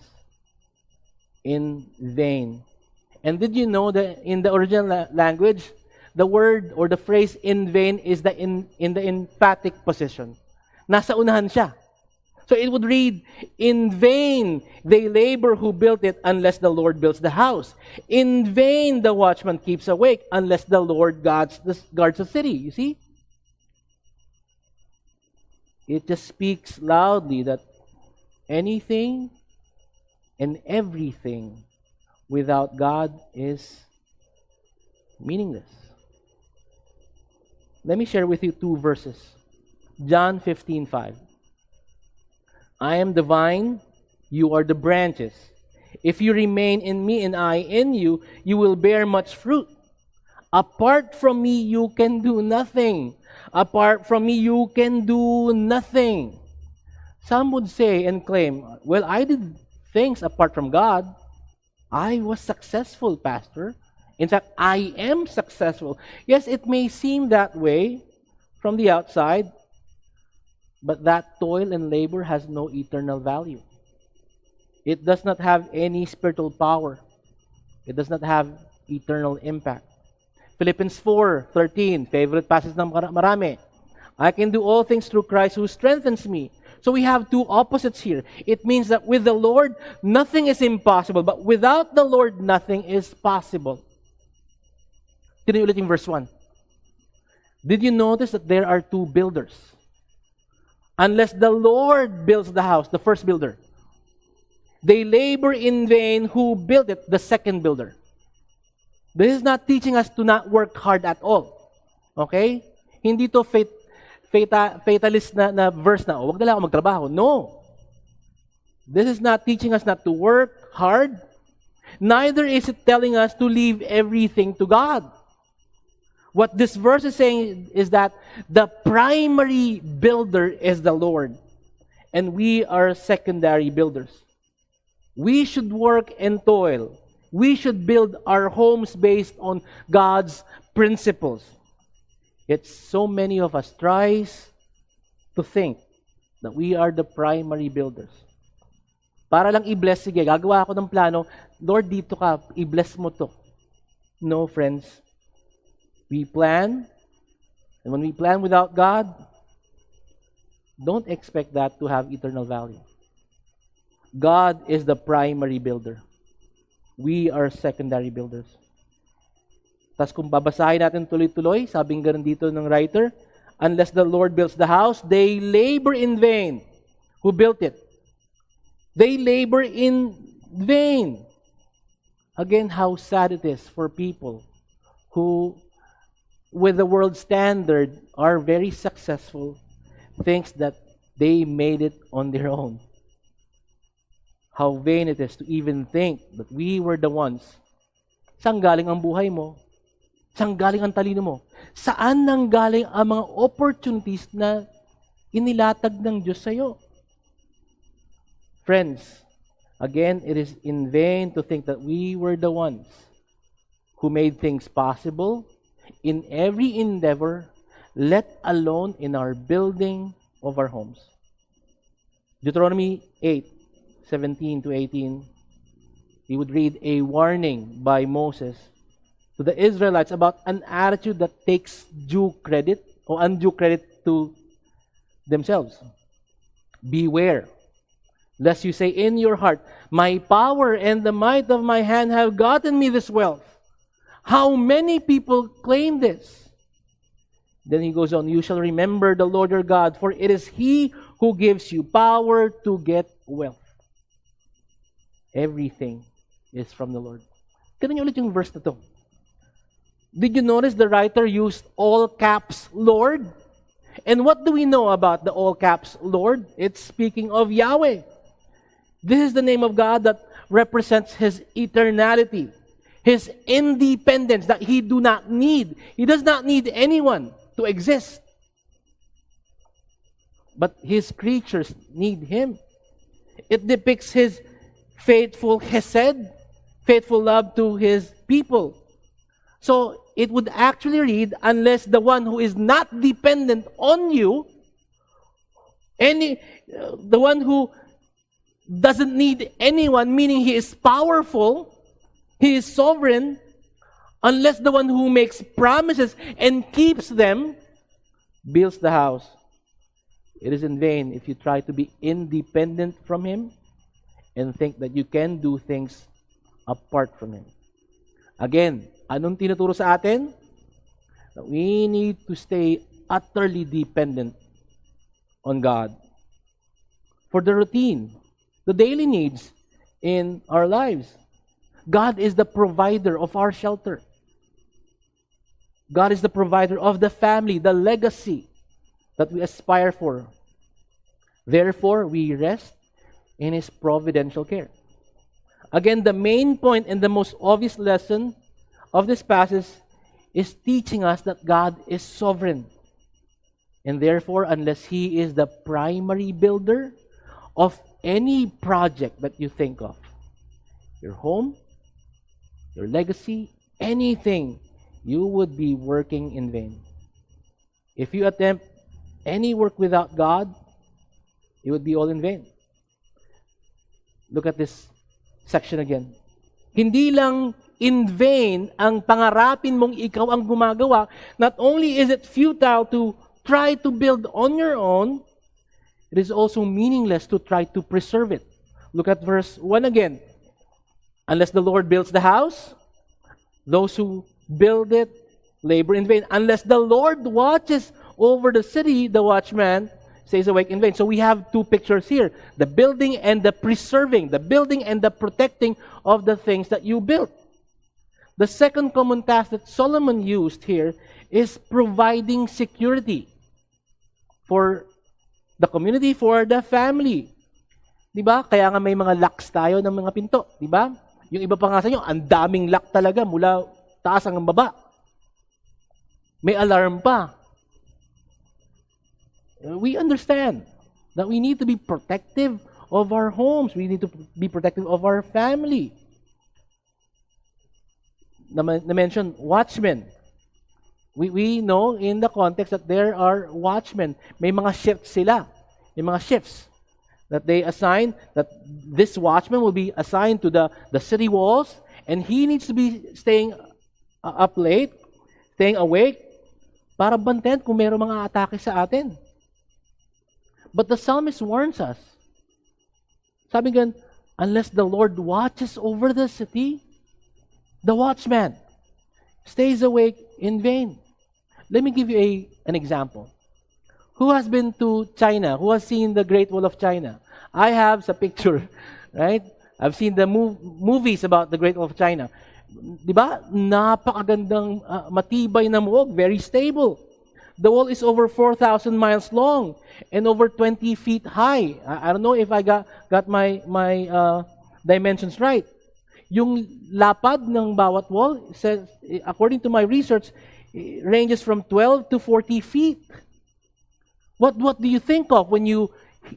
in vain. And did you know that in the original language, the word or the phrase in vain is in the emphatic position? Nasa unahan siya. So it would read, in vain they labor who built it unless the Lord builds the house. In vain the watchman keeps awake unless the Lord guards the city. You see? It just speaks loudly that anything and everything without God is meaningless. Let me share with you 2 verses. John 15:5. I am the vine, you are the branches. If you remain in me and I in you, you will bear much fruit. Apart from me, you can do nothing. Apart from me, you can do nothing. Some would say and claim, well, I did things apart from God. I was successful, Pastor. In fact, I am successful. Yes, it may seem that way from the outside, but that toil and labor has no eternal value. It does not have any spiritual power. It does not have eternal impact. Philippians 4:13, favorite passage ng marami. I can do all things through Christ who strengthens me. So we have 2 opposites here. It means that with the Lord, nothing is impossible. But without the Lord, nothing is possible. Tignan ulit yung verse 1. Did you notice that there are 2 builders? Unless the Lord builds the house, the first builder. They labor in vain who built it, the second builder. This is not teaching us to not work hard at all. Okay? Hindi to fatalist na verse na, wag na lang ako magtrabaho. No. This is not teaching us not to work hard. Neither is it telling us to leave everything to God. What this verse is saying is that the primary builder is the Lord, and we are secondary builders. We should work and toil. We should build our homes based on God's principles. Yet so many of us tries to think that we are the primary builders. Para lang i-bless, sige, gagawa ako ng plano, Lord, dito ka, i-bless mo to. No, friends. We plan, and when we plan without God, don't expect that to have eternal value. God is the primary builder. We are secondary builders. Tas kung babasahin natin tuloy-tuloy, sabing ganun dito ng writer, unless the Lord builds the house, they labor in vain. Who built it? They labor in vain. Again, how sad it is for people who, with the world standard, are very successful, thinks that they made it on their own. How vain it is to even think that we were the ones. Saan galing ang buhay mo? Saan galing ang talino mo? Saan nang galing ang mga opportunities na inilatag ng Diyos sa iyo? Friends, again, it is in vain to think that we were the ones who made things possible in every endeavor, let alone in our building of our homes. Deuteronomy 8:17 to 18, we would read a warning by Moses to the Israelites about an attitude that takes due credit or undue credit to themselves. Beware, lest you say in your heart, my power and the might of my hand have gotten me this wealth. How many people claim this? Then he goes on, you shall remember the Lord your God, for it is He who gives you power to get wealth. Everything is from the Lord. Tignan niyo ulit yung verse na to. Did you notice the writer used all caps Lord? And what do we know about the all caps Lord? It's speaking of Yahweh. This is the name of God that represents His eternality, His independence that He do not need. He does not need anyone to exist. But His creatures need Him. It depicts His faithful chesed, faithful love to His people. So, it would actually read, unless the one who is not dependent on you, the one who doesn't need anyone, meaning he is powerful, he is sovereign, unless the one who makes promises and keeps them builds the house. It is in vain if you try to be independent from Him and think that you can do things apart from Him. Again, anong tinuturo sa atin? That we need to stay utterly dependent on God for the routine, the daily needs in our lives. God is the provider of our shelter. God is the provider of the family, the legacy that we aspire for. Therefore, we rest in His providential care. Again, the main point and the most obvious lesson of this passage is teaching us that God is sovereign. And therefore, unless He is the primary builder of any project that you think of, your home, your legacy, anything, you would be working in vain. If you attempt any work without God, it would be all in vain. Look at this section again. Hindi lang in vain ang pangarapin mong ikaw ang gumagawa. Not only is it futile to try to build on your own, it is also meaningless to try to preserve it. Look at verse 1 again. Unless the Lord builds the house, those who build it labor in vain. Unless the Lord watches over the city, the watchman stays awake in vain. So we have two pictures here. The building and the preserving. The building and the protecting of the things that you built. The second common task that Solomon used here is providing security for the community, for the family. Diba? Kaya nga may mga locks tayo ng mga pinto. Diba? Yung iba pa nga sa inyo, ang daming lock talaga mula taas hanggang baba. May alarm pa. We understand that we need to be protective of our homes. We need to be protective of our family. Na-mention, watchmen. We know in the context that there are watchmen. May mga shifts sila. May mga shifts that they assign, that this watchman will be assigned to the city walls, and he needs to be staying up late, staying awake, para bantayan kung mayroong mga atake sa atin. But the psalmist warns us. Sabi nga, unless the Lord watches over the city, the watchman, stays awake in vain. Let me give you an example. Who has been to China? Who has seen the Great Wall of China? I have sa picture, right? I've seen the movies about the Great Wall of China. Diba? Napakagandang matibay na muog, very stable. The wall is over 4,000 miles long and over 20 feet high. I don't know if I got my dimensions right. Yung lapad ng bawat wall, says, according to my research, ranges from 12 to 40 feet. What do you think of when you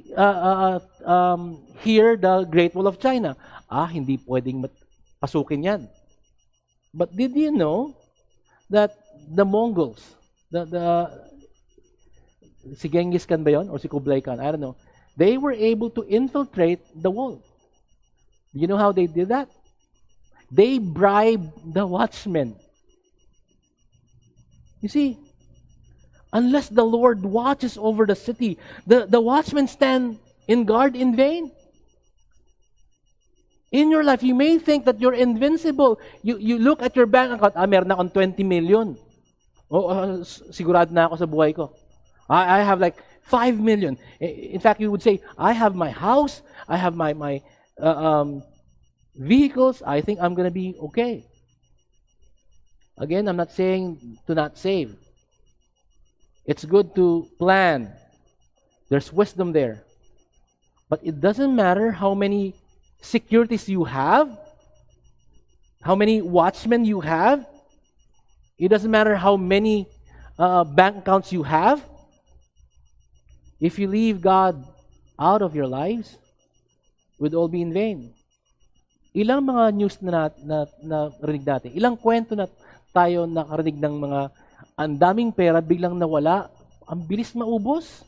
hear the Great Wall of China? Hindi pwedeng pasukin yan. But did you know that the Mongols, si Genghis Khan ba yun? Or si Kublai Khan? I don't know. They were able to infiltrate the wall. Do you know how they did that? They bribed the watchmen. You see, unless the Lord watches over the city, the watchmen stand in guard in vain. In your life, you may think that you're invincible. You look at your bank account, meron akong 20 million. Sigurado na ako sa buhay ko. I have like 5 million. In fact, you would say, I have my house, I have my vehicles, I think I'm going to be okay. Again, I'm not saying to not save. It's good to plan. There's wisdom there. But it doesn't matter how many securities you have, how many watchmen you have. It doesn't matter how many bank accounts you have. If you leave God out of your lives, it would all be in vain. Ilang mga news na narinig natin, ilang kwento na tayo nakarinig ng mga ang daming pera biglang nawala, ang bilis maubos.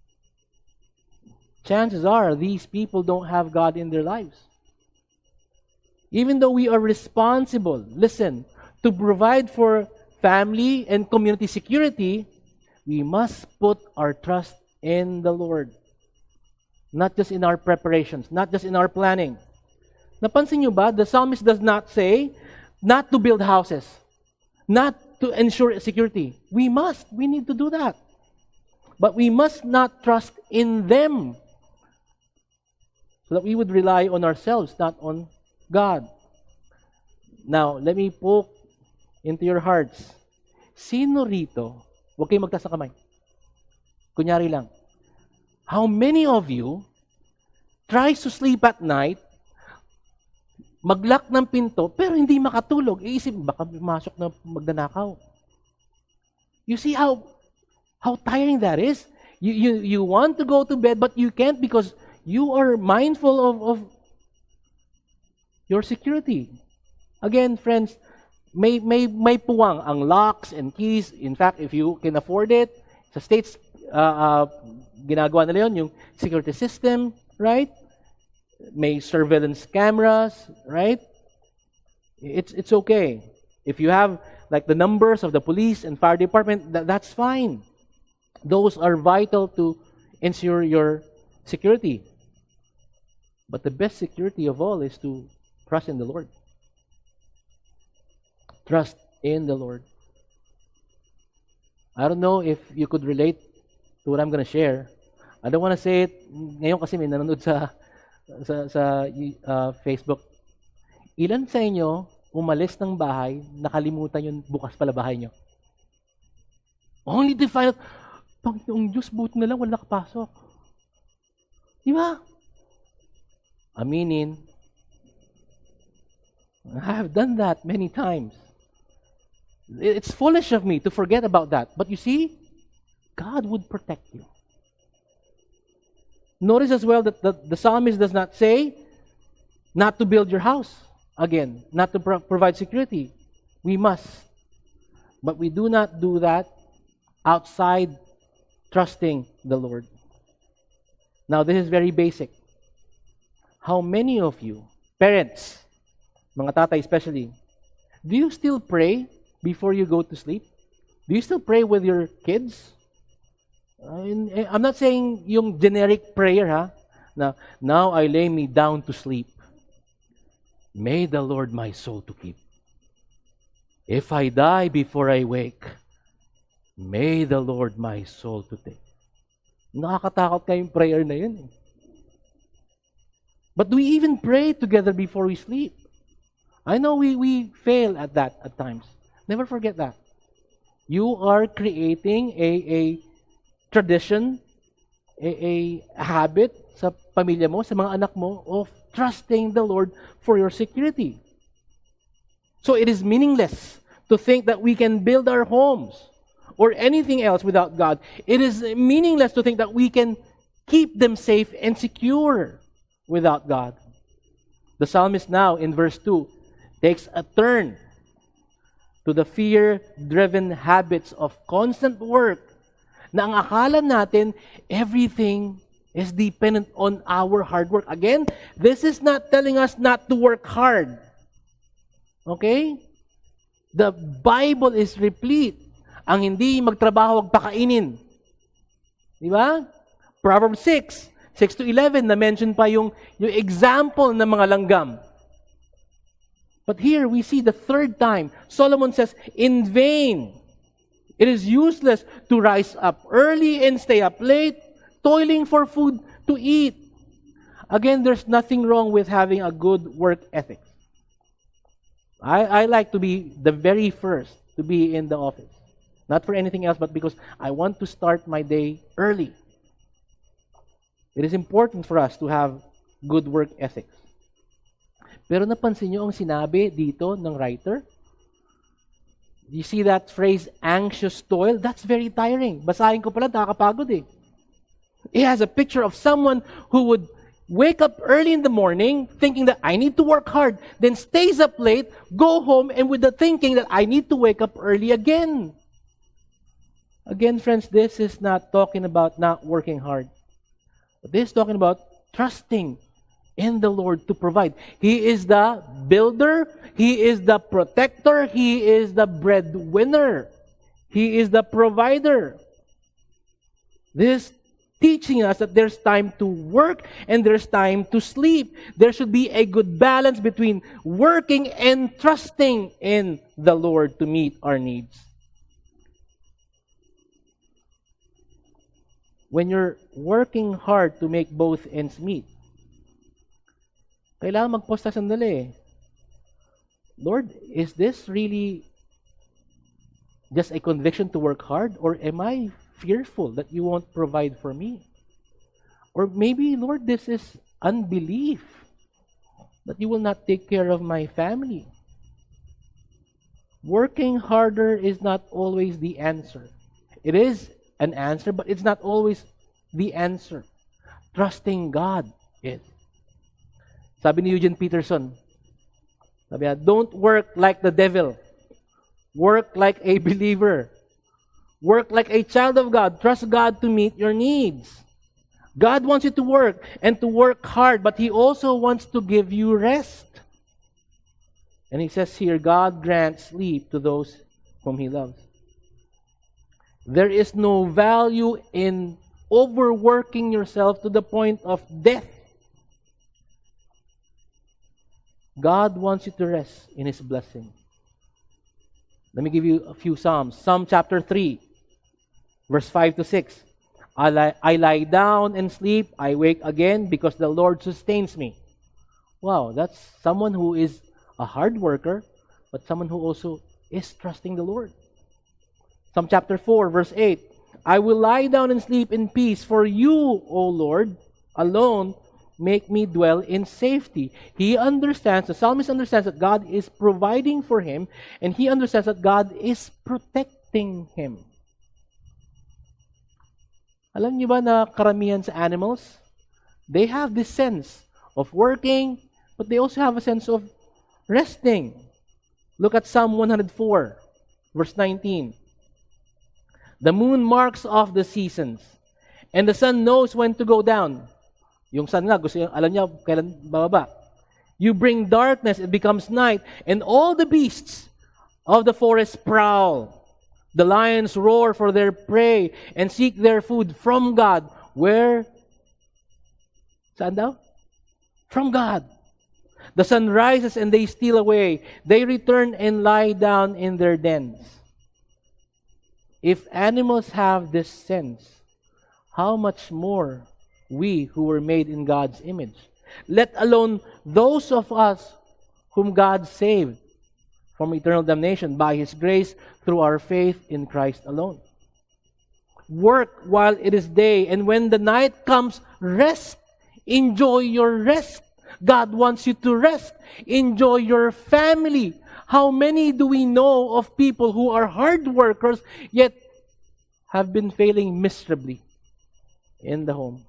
Chances are these people don't have God in their lives. Even though we are responsible, listen, to provide for family and community security, we must put our trust in the Lord. Not just in our preparations, not just in our planning. Napansin nyo ba, the psalmist does not say not to build houses, not to ensure security. We need to do that. But we must not trust in them, so that we would rely on ourselves, not on God. Now, let me poke into your hearts. Sino rito, huwag kayong magtaas ng kamay. Kunyari lang. How many of you tries to sleep at night, mag-lock ng pinto, pero hindi makatulog? Iisip, baka masok na magnanakaw. You see how tiring that is? You want to go to bed, but you can't because you are mindful of your security. Again, friends, may puwang ang locks and keys. In fact, if you can afford it, sa states, ginagawa nila yun, yung security system, right? May surveillance cameras, right? It's okay. If you have like the numbers of the police and fire department, that's fine. Those are vital to ensure your security. But the best security of all is to trust in the Lord. Trust in the Lord. I don't know if you could relate to what I'm going to share. I don't want to say it ngayon kasi may nanonood sa Facebook. Ilan sa inyo umalis ng bahay, nakalimutan yung bukas pala bahay nyo? Only to find out, Panginoong Diyos, buti na lang, wala nakapasok. Di ba? Aminin, I have done that many times. It's foolish of me to forget about that. But you see, God would protect you. Notice as well that the psalmist does not say not to build your house. Again, not to provide security. We must. But we do not do that outside trusting the Lord. Now, this is very basic. How many of you, parents, mga tatay especially, do you still pray before you go to sleep? Do you still pray with your kids? I'm not saying yung generic prayer, ha? Now I lay me down to sleep. May the Lord my soul to keep. If I die before I wake, may the Lord my soul to take. Nakakatakot kayong prayer na yun. But do we even pray together before we sleep? I know we fail at that at times. Never forget that. You are creating a tradition, a habit sa pamilya mo, sa mga anak mo, of trusting the Lord for your security. So it is meaningless to think that we can build our homes or anything else without God. It is meaningless to think that we can keep them safe and secure without God. The psalmist now in verse 2 takes a turn to the fear-driven habits of constant work na ang akala natin everything is dependent on our hard work. Again, this is not telling us not to work hard. Okay? The Bible is replete. Ang hindi magtrabaho, wag pakainin. Di ba? Proverbs 6:6-11, na-mention pa yung example ng mga langgam. But here we see the third time, Solomon says, in vain. It is useless to rise up early and stay up late, toiling for food to eat. Again, there's nothing wrong with having a good work ethic. I like to be the very first to be in the office. Not for anything else, but because I want to start my day early. It is important for us to have good work ethics. Pero napansin niyo ang sinabi dito ng writer? You see that phrase, anxious toil? That's very tiring. Basahin ko pala, nakakapagod eh. It has a picture of someone who would wake up early in the morning thinking that I need to work hard, then stays up late, go home, and with the thinking that I need to wake up early again. Again, friends, this is not talking about not working hard. But this is talking about trusting in the Lord to provide. He is the builder. He is the protector. He is the breadwinner. He is the provider. This teaching us that there's time to work and there's time to sleep. There should be a good balance between working and trusting in the Lord to meet our needs. When you're working hard to make both ends meet, kailangan magposta sandali. Lord, is this really just a conviction to work hard? Or am I fearful that you won't provide for me? Or maybe, Lord, this is unbelief that you will not take care of my family. Working harder is not always the answer. It is an answer, but it's not always the answer. Trusting God is. Sabi ni Eugene Peterson, sabi niya, don't work like the devil. Work like a believer. Work like a child of God. Trust God to meet your needs. God wants you to work and to work hard, but He also wants to give you rest. And He says here, God grants sleep to those whom He loves. There is no value in overworking yourself to the point of death. God wants you to rest in His blessing. Let me give you a few Psalms. Psalm chapter 3, verse 5-6. I lie down and sleep, I wake again because the Lord sustains me. Wow, that's someone who is a hard worker, but someone who also is trusting the Lord. Psalm chapter 4, verse 8. I will lie down and sleep in peace, for you, O Lord, alone make me dwell in safety. He understands, the psalmist understands that God is providing for him, and he understands that God is protecting him. Alam niyo ba na karamihan sa animals, they have this sense of working, but they also have a sense of resting. Look at Psalm 104, verse 19. The moon marks off the seasons, and the sun knows when to go down. Yung sun nga, alam niya kailan bababa. You bring darkness, it becomes night, and all the beasts of the forest prowl. The lions roar for their prey and seek their food from God. Where? Saan daw? From God. The sun rises and they steal away. They return and lie down in their dens. If animals have this sense, how much more we who were made in God's image? Let alone those of us whom God saved from eternal damnation by His grace through our faith in Christ alone. Work while it is day, and when the night comes, rest. Enjoy your rest. God wants you to rest. Enjoy your family. How many do we know of people who are hard workers yet have been failing miserably in the home?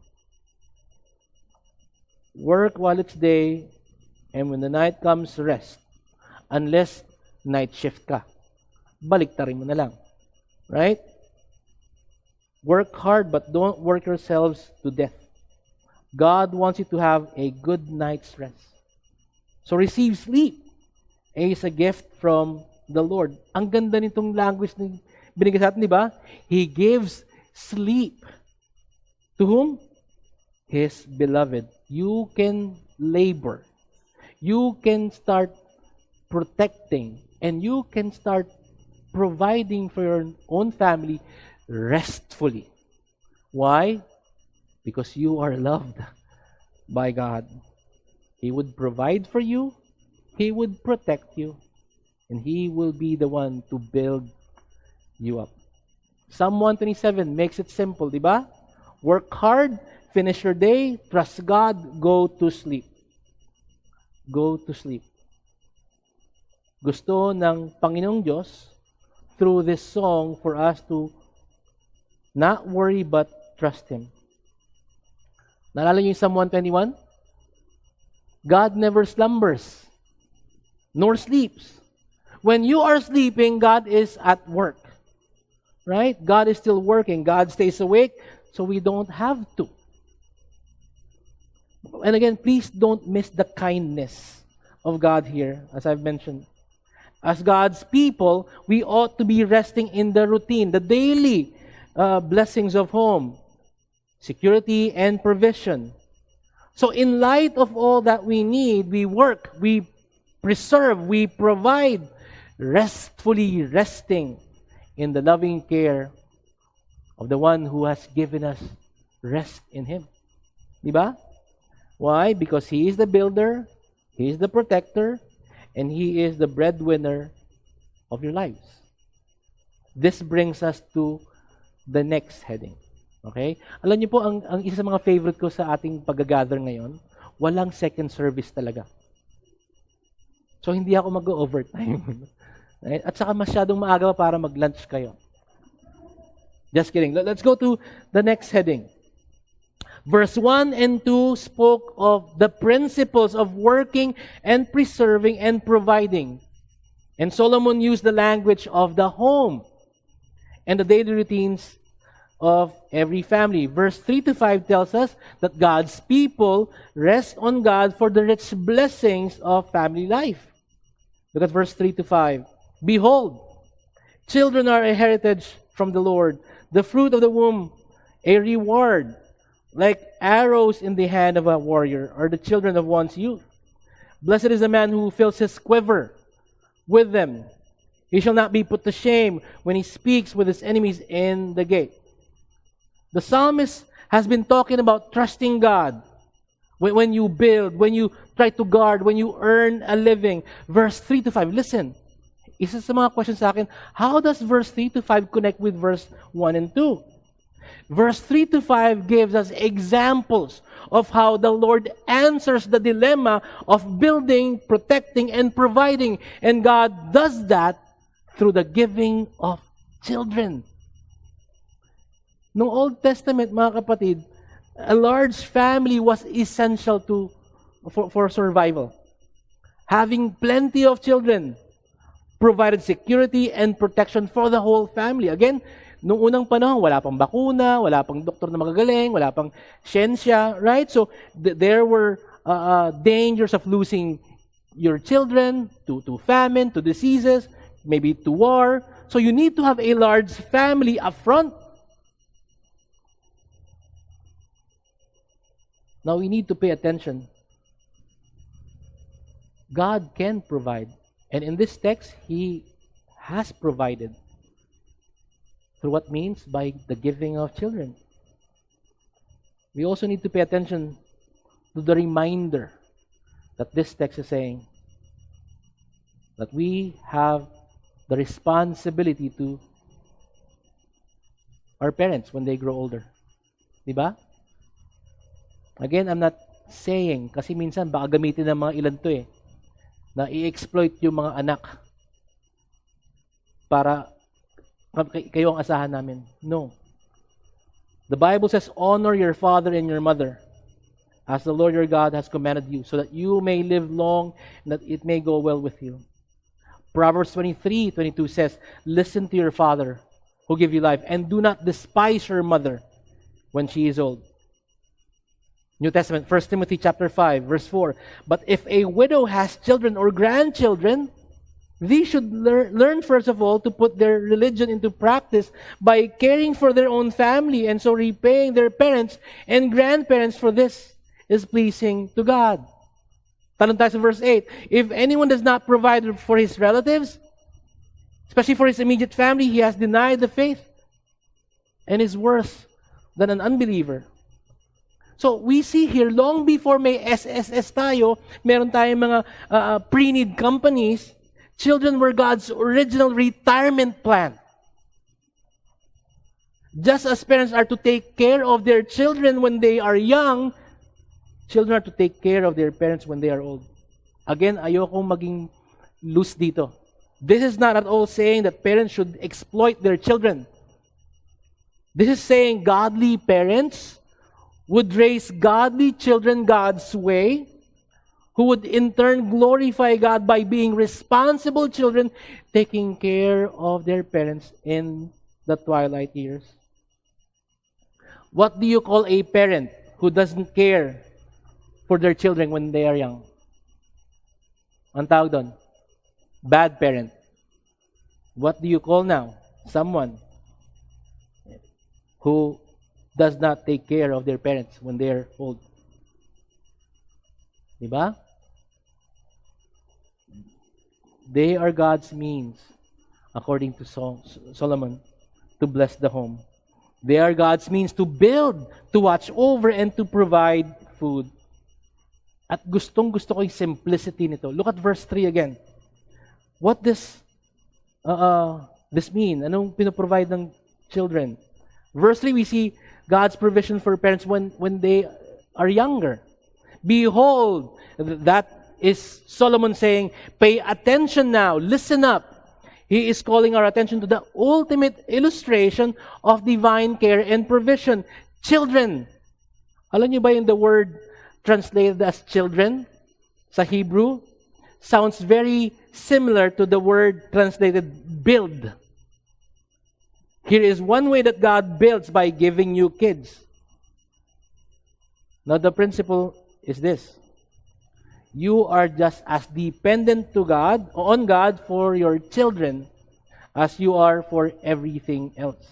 Work while it's day, and when the night comes, rest. Unless night shift ka. Baliktarin mo na lang. Right? Work hard, but don't work yourselves to death. God wants you to have a good night's rest. So receive sleep. It's a gift from the Lord. Ang ganda nitong language na binigay sa atin, di ba? He gives sleep. To whom? His beloved. You can labor. You can start protecting. And you can start providing for your own family restfully. Why? Because you are loved by God. He would provide for you. He would protect you. And He will be the one to build you up. Psalm 127 makes it simple, di ba? Work hard, finish your day, trust God, go to sleep. Go to sleep. Gusto ng Panginoong Diyos through this song for us to not worry but trust Him. Naalala niyo yung Psalm 121? God never slumbers nor sleeps. When you are sleeping, God is at work. Right? God is still working. God stays awake, so we don't have to. And again, please don't miss the kindness of God here, as I've mentioned. As God's people, we ought to be resting in the routine, the daily blessings of home, security, and provision. So in light of all that we need, we work, we preserve, we provide, restfully resting in the loving care of the one who has given us rest in Him. Diba? Why? Because He is the builder, He is the protector, and He is the breadwinner of your lives. This brings us to the next heading. Okay? Alam niyo po, ang isa sa mga favorite ko sa ating pag-gather ngayon, walang second service talaga. So, hindi ako mag-overtime. Right? At saka masyadong maaga pa para mag-lunch kayo. Just kidding. Let's go to the next heading. Verse 1 and 2 spoke of the principles of working and preserving and providing. And Solomon used the language of the home and the daily routines of every family. Verse 3 to 5 tells us that God's people rest on God for the rich blessings of family life. Look at verse 3 to 5. Behold, children are a heritage from the Lord, the fruit of the womb a reward. Like arrows in the hand of a warrior are the children of one's youth. Blessed is the man who fills his quiver with them. He shall not be put to shame when he speaks with his enemies in the gate. The psalmist has been talking about trusting God. When you build, when you try to guard, when you earn a living. Verse 3 to 5. Listen, isa sa mga questions sa akin, how does verse 3 to 5 connect with verse 1 and 2? Verse 3 to 5 gives us examples of how the Lord answers the dilemma of building, protecting, and providing. And God does that through the giving of children. Noong Old Testament, mga kapatid, a large family was essential for survival. Having plenty of children provided security and protection for the whole family. Again, noong unang panahon, wala pang bakuna, wala pang doktor na magagaling, wala pang siyensya, right? So, there were dangers of losing your children to famine, to diseases, maybe to war. So, you need to have a large family up front. Now, we need to pay attention God can provide. And in this text, He has provided. Through what means? By the giving of children. We also need to pay attention to the reminder that this text is saying that we have the responsibility to our parents when they grow older. Diba? Again, I'm not saying, kasi minsan baka gamitin ng mga ilan to na i-exploit yung mga anak para kayo ang asahan namin. No. The Bible says, honor your father and your mother as the Lord your God has commanded you, so that you may live long and that it may go well with you. Proverbs 23:22 says, listen to your father who give you life, and do not despise your mother when she is old. New Testament, 1 Timothy chapter 5, verse 4. But if a widow has children or grandchildren, these should learn first of all to put their religion into practice by caring for their own family and so repaying their parents and grandparents, for this is pleasing to God. Tanong tayo sa verse 8. If anyone does not provide for his relatives, especially for his immediate family, he has denied the faith and is worse than an unbeliever. So we see here, long before may SSS tayo, meron tayong mga pre-need companies, children were God's original retirement plan. Just as parents are to take care of their children when they are young, children are to take care of their parents when they are old. Again, ayokong maging loose dito. This is not at all saying that parents should exploit their children. This is saying godly parents would raise godly children God's way, who would in turn glorify God by being responsible children, taking care of their parents in the twilight years. What do you call a parent who doesn't care for their children when they are young? Ang tawag doon? Bad parent. What do you call now? Someone who does not take care of their parents when they are old. Diba? They are God's means, according to Solomon, to bless the home. They are God's means to build, to watch over, and to provide food. At gustong-gusto ko yung simplicity nito. Look at verse 3 again. What does this mean? Anong pinoprovide ng children? Verse 3, we see God's provision for parents when they are younger. Behold, that is Solomon saying, pay attention now, listen up. He is calling our attention to the ultimate illustration of divine care and provision. Children. Alam niyo ba yung the word translated as children sa Hebrew sounds very similar to the word translated build. Here is one way that God builds, by giving you kids. Now the principle is this. You are just as dependent on God for your children as you are for everything else.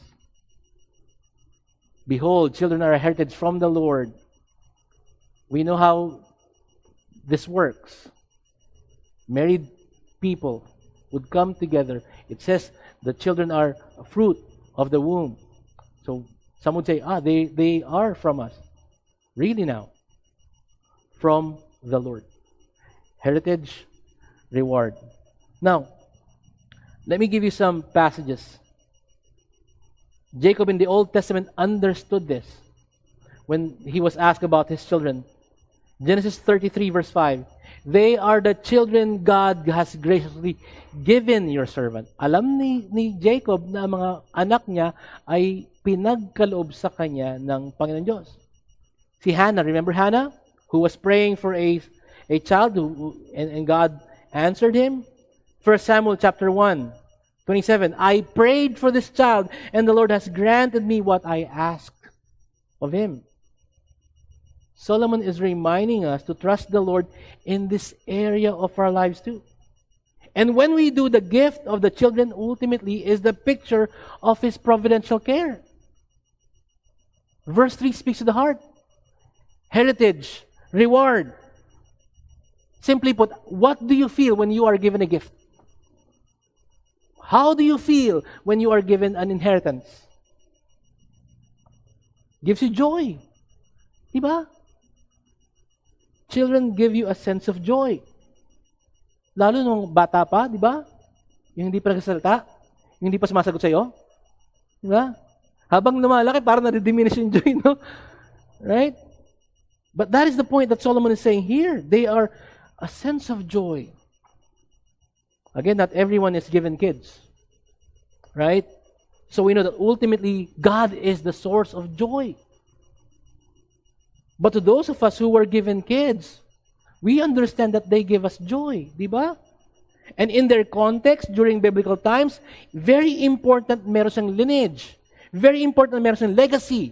Behold, children are a heritage from the Lord. We know how this works. Married people would come together. It says the children are a fruit of the womb. So some would say, they are from us. Really now? From the Lord. Heritage, reward. Now, let me give you some passages. Jacob in the Old Testament understood this when he was asked about his children. Genesis 33 verse 5. They are the children God has graciously given your servant. Alam ni Jacob na mga anak niya ay pinagkaloob sa kanya ng Panginoon Diyos. Si Hannah, remember Hannah? Who was praying for a child and God answered him? 1 Samuel chapter 1, 27. I prayed for this child and the Lord has granted me what I asked of him. Solomon is reminding us to trust the Lord in this area of our lives too. And when we do, the gift of the children ultimately is the picture of His providential care. Verse 3 speaks to the heart. Heritage, reward. Simply put, what do you feel when you are given a gift? How do you feel when you are given an inheritance? Gives you joy. Diba? Children give you a sense of joy. Lalo nung bata pa, di ba? Yung hindi pa nagsasalita, yung hindi pa sumasagot sa'yo. Di ba? Habang lumalaki, parang na-diminish yung joy, no? Right? But that is the point that Solomon is saying here. They are a sense of joy. Again, not everyone is given kids. Right? So we know that ultimately, God is the source of joy. But to those of us who were given kids, we understand that they give us joy. Diba? And in their context, during biblical times, very important meron siyang lineage. Very important meron siyang legacy.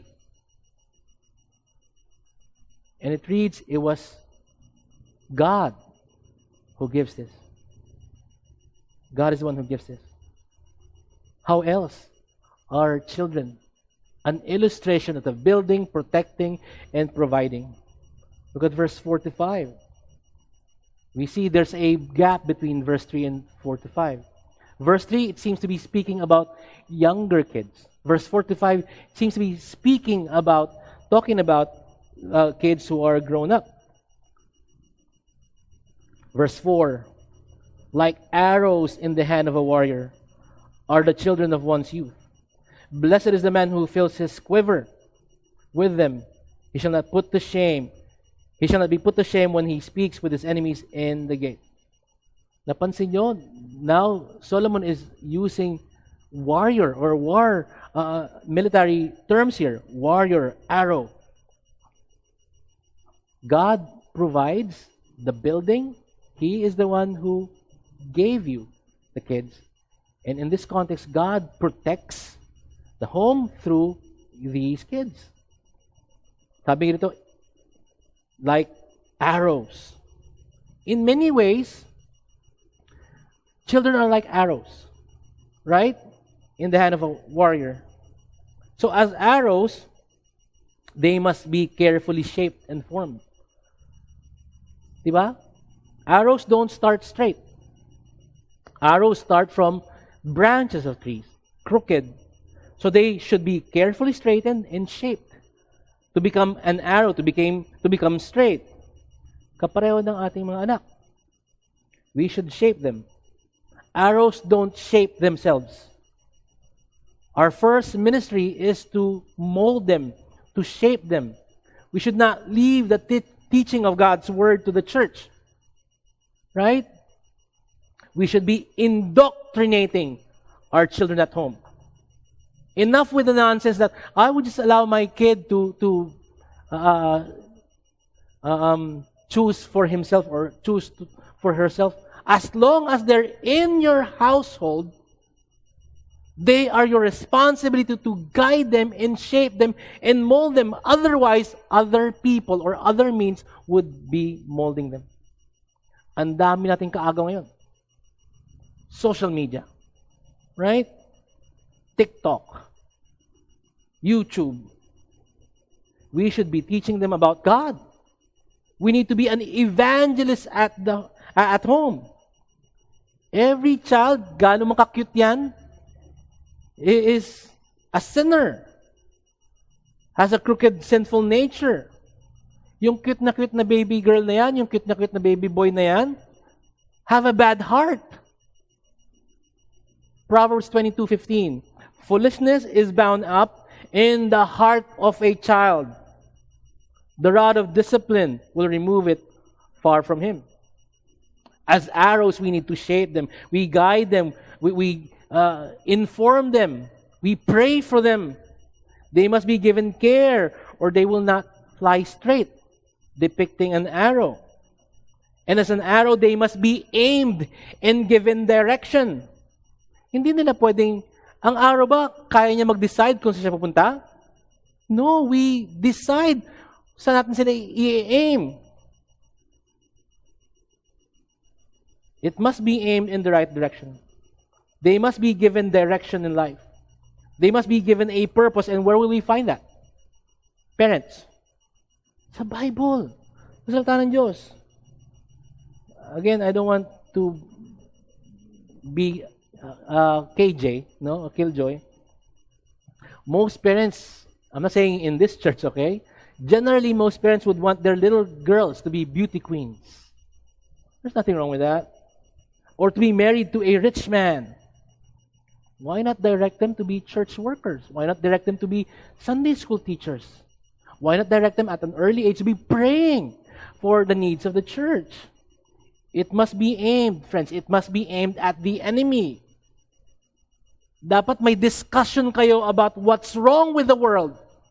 And it reads, it was God who gives this. God is the one who gives this. How else are children an illustration of the building, protecting, and providing? Look at verse 4 to 5. We see there's a gap between verse 3 and 4 to 5. Verse 3, it seems to be speaking about younger kids. Verse 4 to 5 seems to be talking about kids who are grown up. Verse 4, like arrows in the hand of a warrior are the children of one's youth. Blessed is the man who fills his quiver with them. He shall not put to shame. He shall not be put to shame when he speaks with his enemies in the gate. Napansin nyo, now Solomon is using warrior or war military terms here. Warrior, arrow. God provides the building. He is the one who gave you the kids. And in this context, God protects the home through these kids. Sabi nito, like arrows. In many ways, children are like arrows, right? In the hand of a warrior. So as arrows, they must be carefully shaped and formed. Diba? Arrows don't start straight. Arrows start from branches of trees, crooked. So they should be carefully straightened and shaped to become an arrow, to become straight. Kapareho ng ating mga anak. We should shape them. Arrows don't shape themselves. Our first ministry is to mold them, to shape them. We should not leave the teaching of God's word to the church. Right? We should be indoctrinating our children at home. Enough with the nonsense that I would just allow my kid to choose for himself or choose for herself. As long as they're in your household, they are your responsibility to guide them and shape them and mold them. Otherwise, other people or other means would be molding them. Ang dami nating kaagaw ngayon. Social media. Right? TikTok. YouTube. We should be teaching them about God. We need to be an evangelist at home. Every child, gaano makakute yan, is a sinner. Has a crooked, sinful nature. Yung cute na baby girl na yan, yung cute na baby boy na yan, have a bad heart. Proverbs 22:15. Foolishness is bound up in the heart of a child. The rod of discipline will remove it far from him. As arrows, we need to shape them. We guide them. We inform them. We pray for them. They must be given care or they will not fly straight, depicting an arrow. And as an arrow, they must be aimed and given direction. Hindi nila pwedeng, ang arrow ba, kaya niya mag-decide kung saan siya pupunta? No, we decide saan natin sila i-aim. It must be aimed in the right direction. They must be given direction in life. They must be given a purpose. And where will we find that? Parents. Sa Bible. Sa salita ng Diyos. again, I don't want to be KJ, no, a killjoy. Most parents, I'm not saying in this church, okay? Generally, most parents would want their little girls to be beauty queens. There's nothing wrong with that. Or to be married to a rich man. Why not direct them to be church workers? Why not direct them to be Sunday school teachers? Why not direct them at an early age to be praying for the needs of the church? It must be aimed, friends, it must be aimed at the enemy. Dapat may discussion kayo about what's wrong with the world.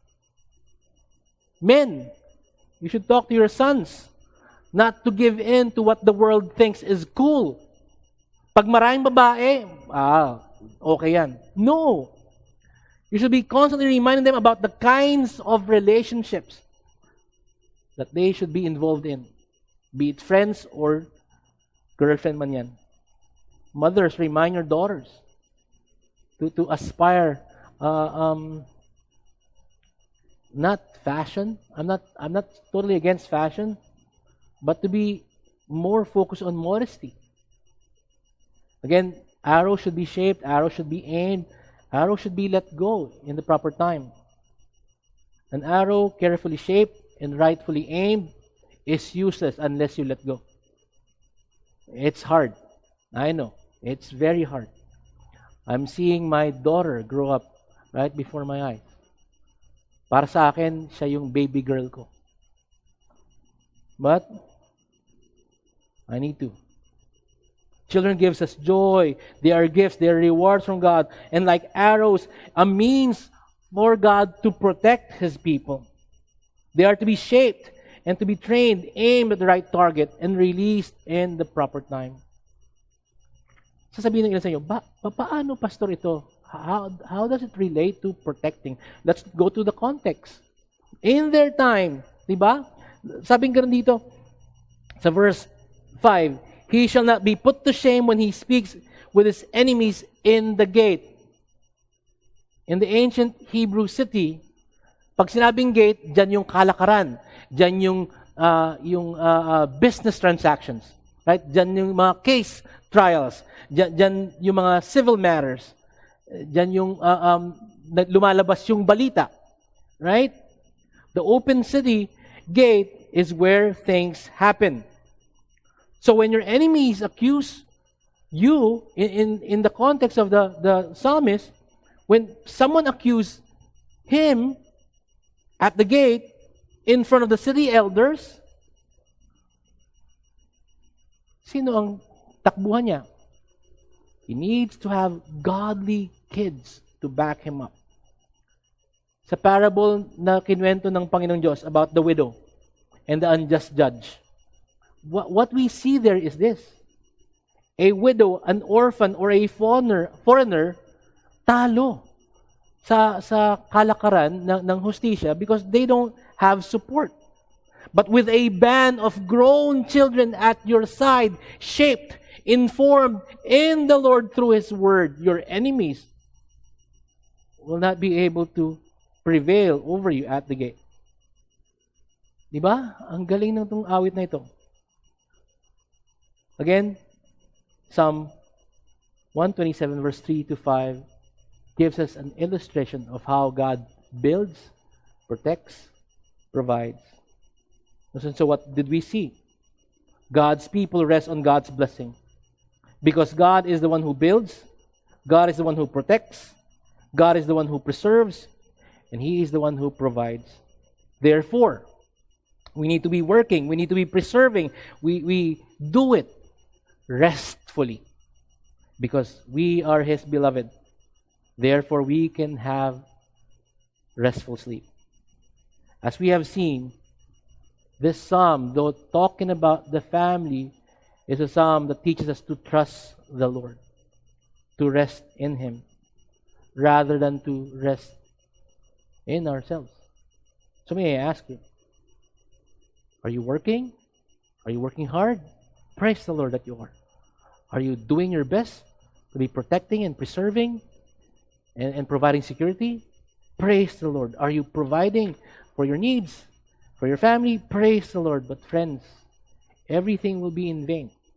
Men, you should talk to your sons, not to give in to what the world thinks is cool. Pag maraming babae, okay yan. No. You should be constantly reminding them about the kinds of relationships that they should be involved in. Be it friends or girlfriend man yan. Mothers, remind your daughters to aspire not fashion. I'm not totally against fashion, but to be more focused on modesty. Again, arrow should be shaped, arrow should be aimed, arrow should be let go in the proper time. An arrow carefully shaped and rightfully aimed is useless unless you let go. It's hard. I know. It's very hard. I'm seeing my daughter grow up right before my eyes. Para sa akin, siya yung baby girl ko. But, I need to. Children gives us joy. They are gifts. They are rewards from God. And like arrows, a means for God to protect His people. They are to be shaped and to be trained, aimed at the right target, and released in the proper time. Sasabihin ng ilan sa inyo, paano, Pastor, ito? How does it relate to protecting? Let's go to the context. In their time, di ba? Sabing ganun dito, sa verse 5, he shall not be put to shame when he speaks with his enemies in the gate. In the ancient Hebrew city, pag sinabing gate, dyan yung kalakaran, dyan yung business transactions, right? Dyan yung mga case trials, dyan yung mga civil matters, dyan yung lumalabas yung balita, right? The open city gate is where things happen. So when your enemies accuse you, in the context of the psalmist, when someone accused him at the gate in front of the city elders, sino ang takbuhan niya? He needs to have godly kids to back him up. Sa parable na kinuwento ng Panginoong Diyos about the widow and the unjust judge, what we see there is this. A widow, an orphan, or a foreigner, talo sa kalakaran ng hustisya because they don't have support. But with a band of grown children at your side, shaped, informed in the Lord through His Word, your enemies will not be able to prevail over you at the gate. Diba? Ang galing ng itong awit na ito. Again, Psalm 127 verse 3 to 5 gives us an illustration of how God builds, protects, provides. So what did we see? God's people rest on God's blessing. Because God is the one who builds, God is the one who protects, God is the one who preserves, and He is the one who provides. Therefore, we need to be working, we need to be preserving, we do it restfully because we are His beloved. Therefore, we can have restful sleep. As we have seen, this psalm, though talking about the family, is a psalm that teaches us to trust the Lord, to rest in Him, rather than to rest in ourselves. So may I ask you, are you working? Are you working hard? Praise the Lord that you are. Are you doing your best to be protecting and preserving and providing security? Praise the Lord. Are you providing for your needs, for your family? Praise the Lord. But friends, everything will be in vain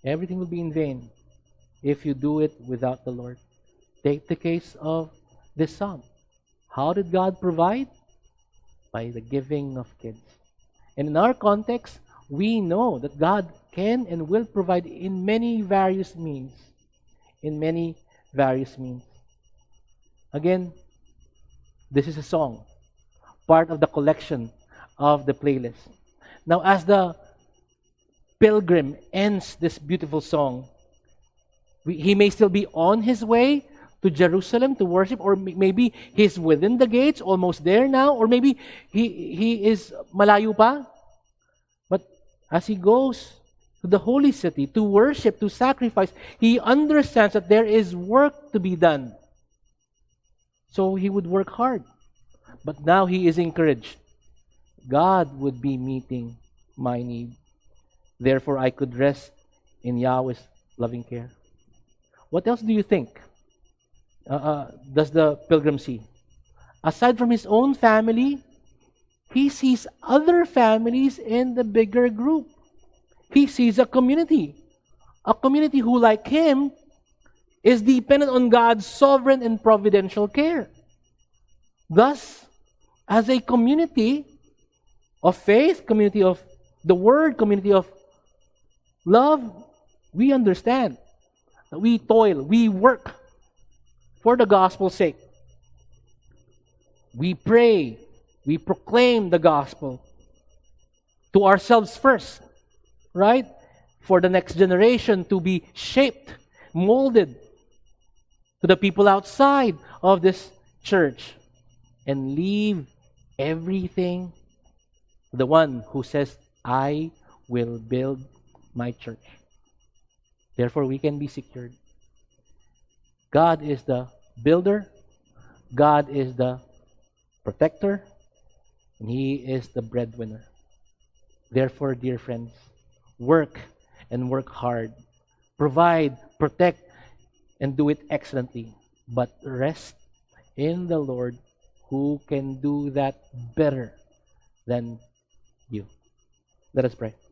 Everything will be in vain if you do it without the Lord. Take the case of this psalm. How did God provide? By the giving of kids. And in our context, we know that God can and will provide in many various means. In many various means. Again, this is a song, part of the collection of the playlist. Now, as the pilgrim ends this beautiful song, he may still be on his way to Jerusalem to worship, or maybe he's within the gates, almost there now, or maybe he is malayo pa. But as he goes to the holy city to worship, to sacrifice, he understands that there is work to be done. So he would work hard. But now he is encouraged. God would be meeting my need. Therefore, I could rest in Yahweh's loving care. What else do you think does the pilgrim see? Aside from his own family, he sees other families in the bigger group. He sees a community who, like him, is dependent on God's sovereign and providential care. Thus, as a community of faith, community of the Word, community of love, we understand that we toil, we work for the gospel's sake. We pray, we proclaim the gospel to ourselves first, right? For the next generation to be shaped, molded to the people outside of this church, and leave everything to the one who says, I will build my church. Therefore, we can be secured. God is the builder. God is the protector. And He is the breadwinner. Therefore, dear friends, work and work hard. Provide, protect, and do it excellently. But rest in the Lord, who can do that better than you. Let us pray.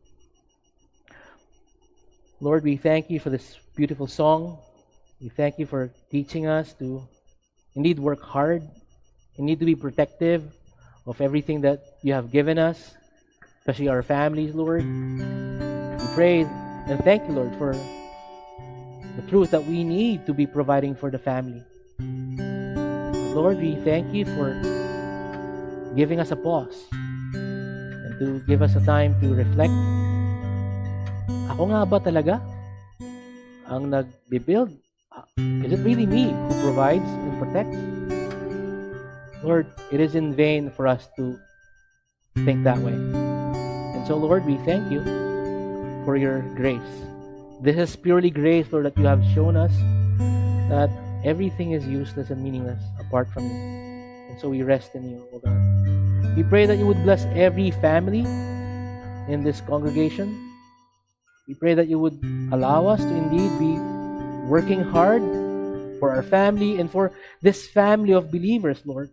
Lord, we thank you for this beautiful song. We thank you for teaching us to indeed work hard, indeed to be protective of everything that you have given us, especially our families, Lord. We pray and thank you, Lord, for the truth that we need to be providing for the family. Lord, we thank you for giving us a pause and to give us a time to reflect. Ako nga ba talaga ang nag-build? Is it really me who provides and protects? Lord, it is in vain for us to think that way. And so, Lord, we thank you for your grace. This is purely grace, Lord, that you have shown us that everything is useless and meaningless apart from you. And so we rest in you, O God. We pray that you would bless every family in this congregation. We pray that you would allow us to indeed be working hard for our family and for this family of believers, Lord.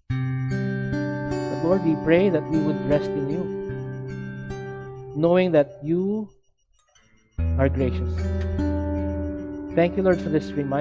But Lord, we pray that we would rest in you, knowing that you are gracious. Thank you, Lord, for this reminder.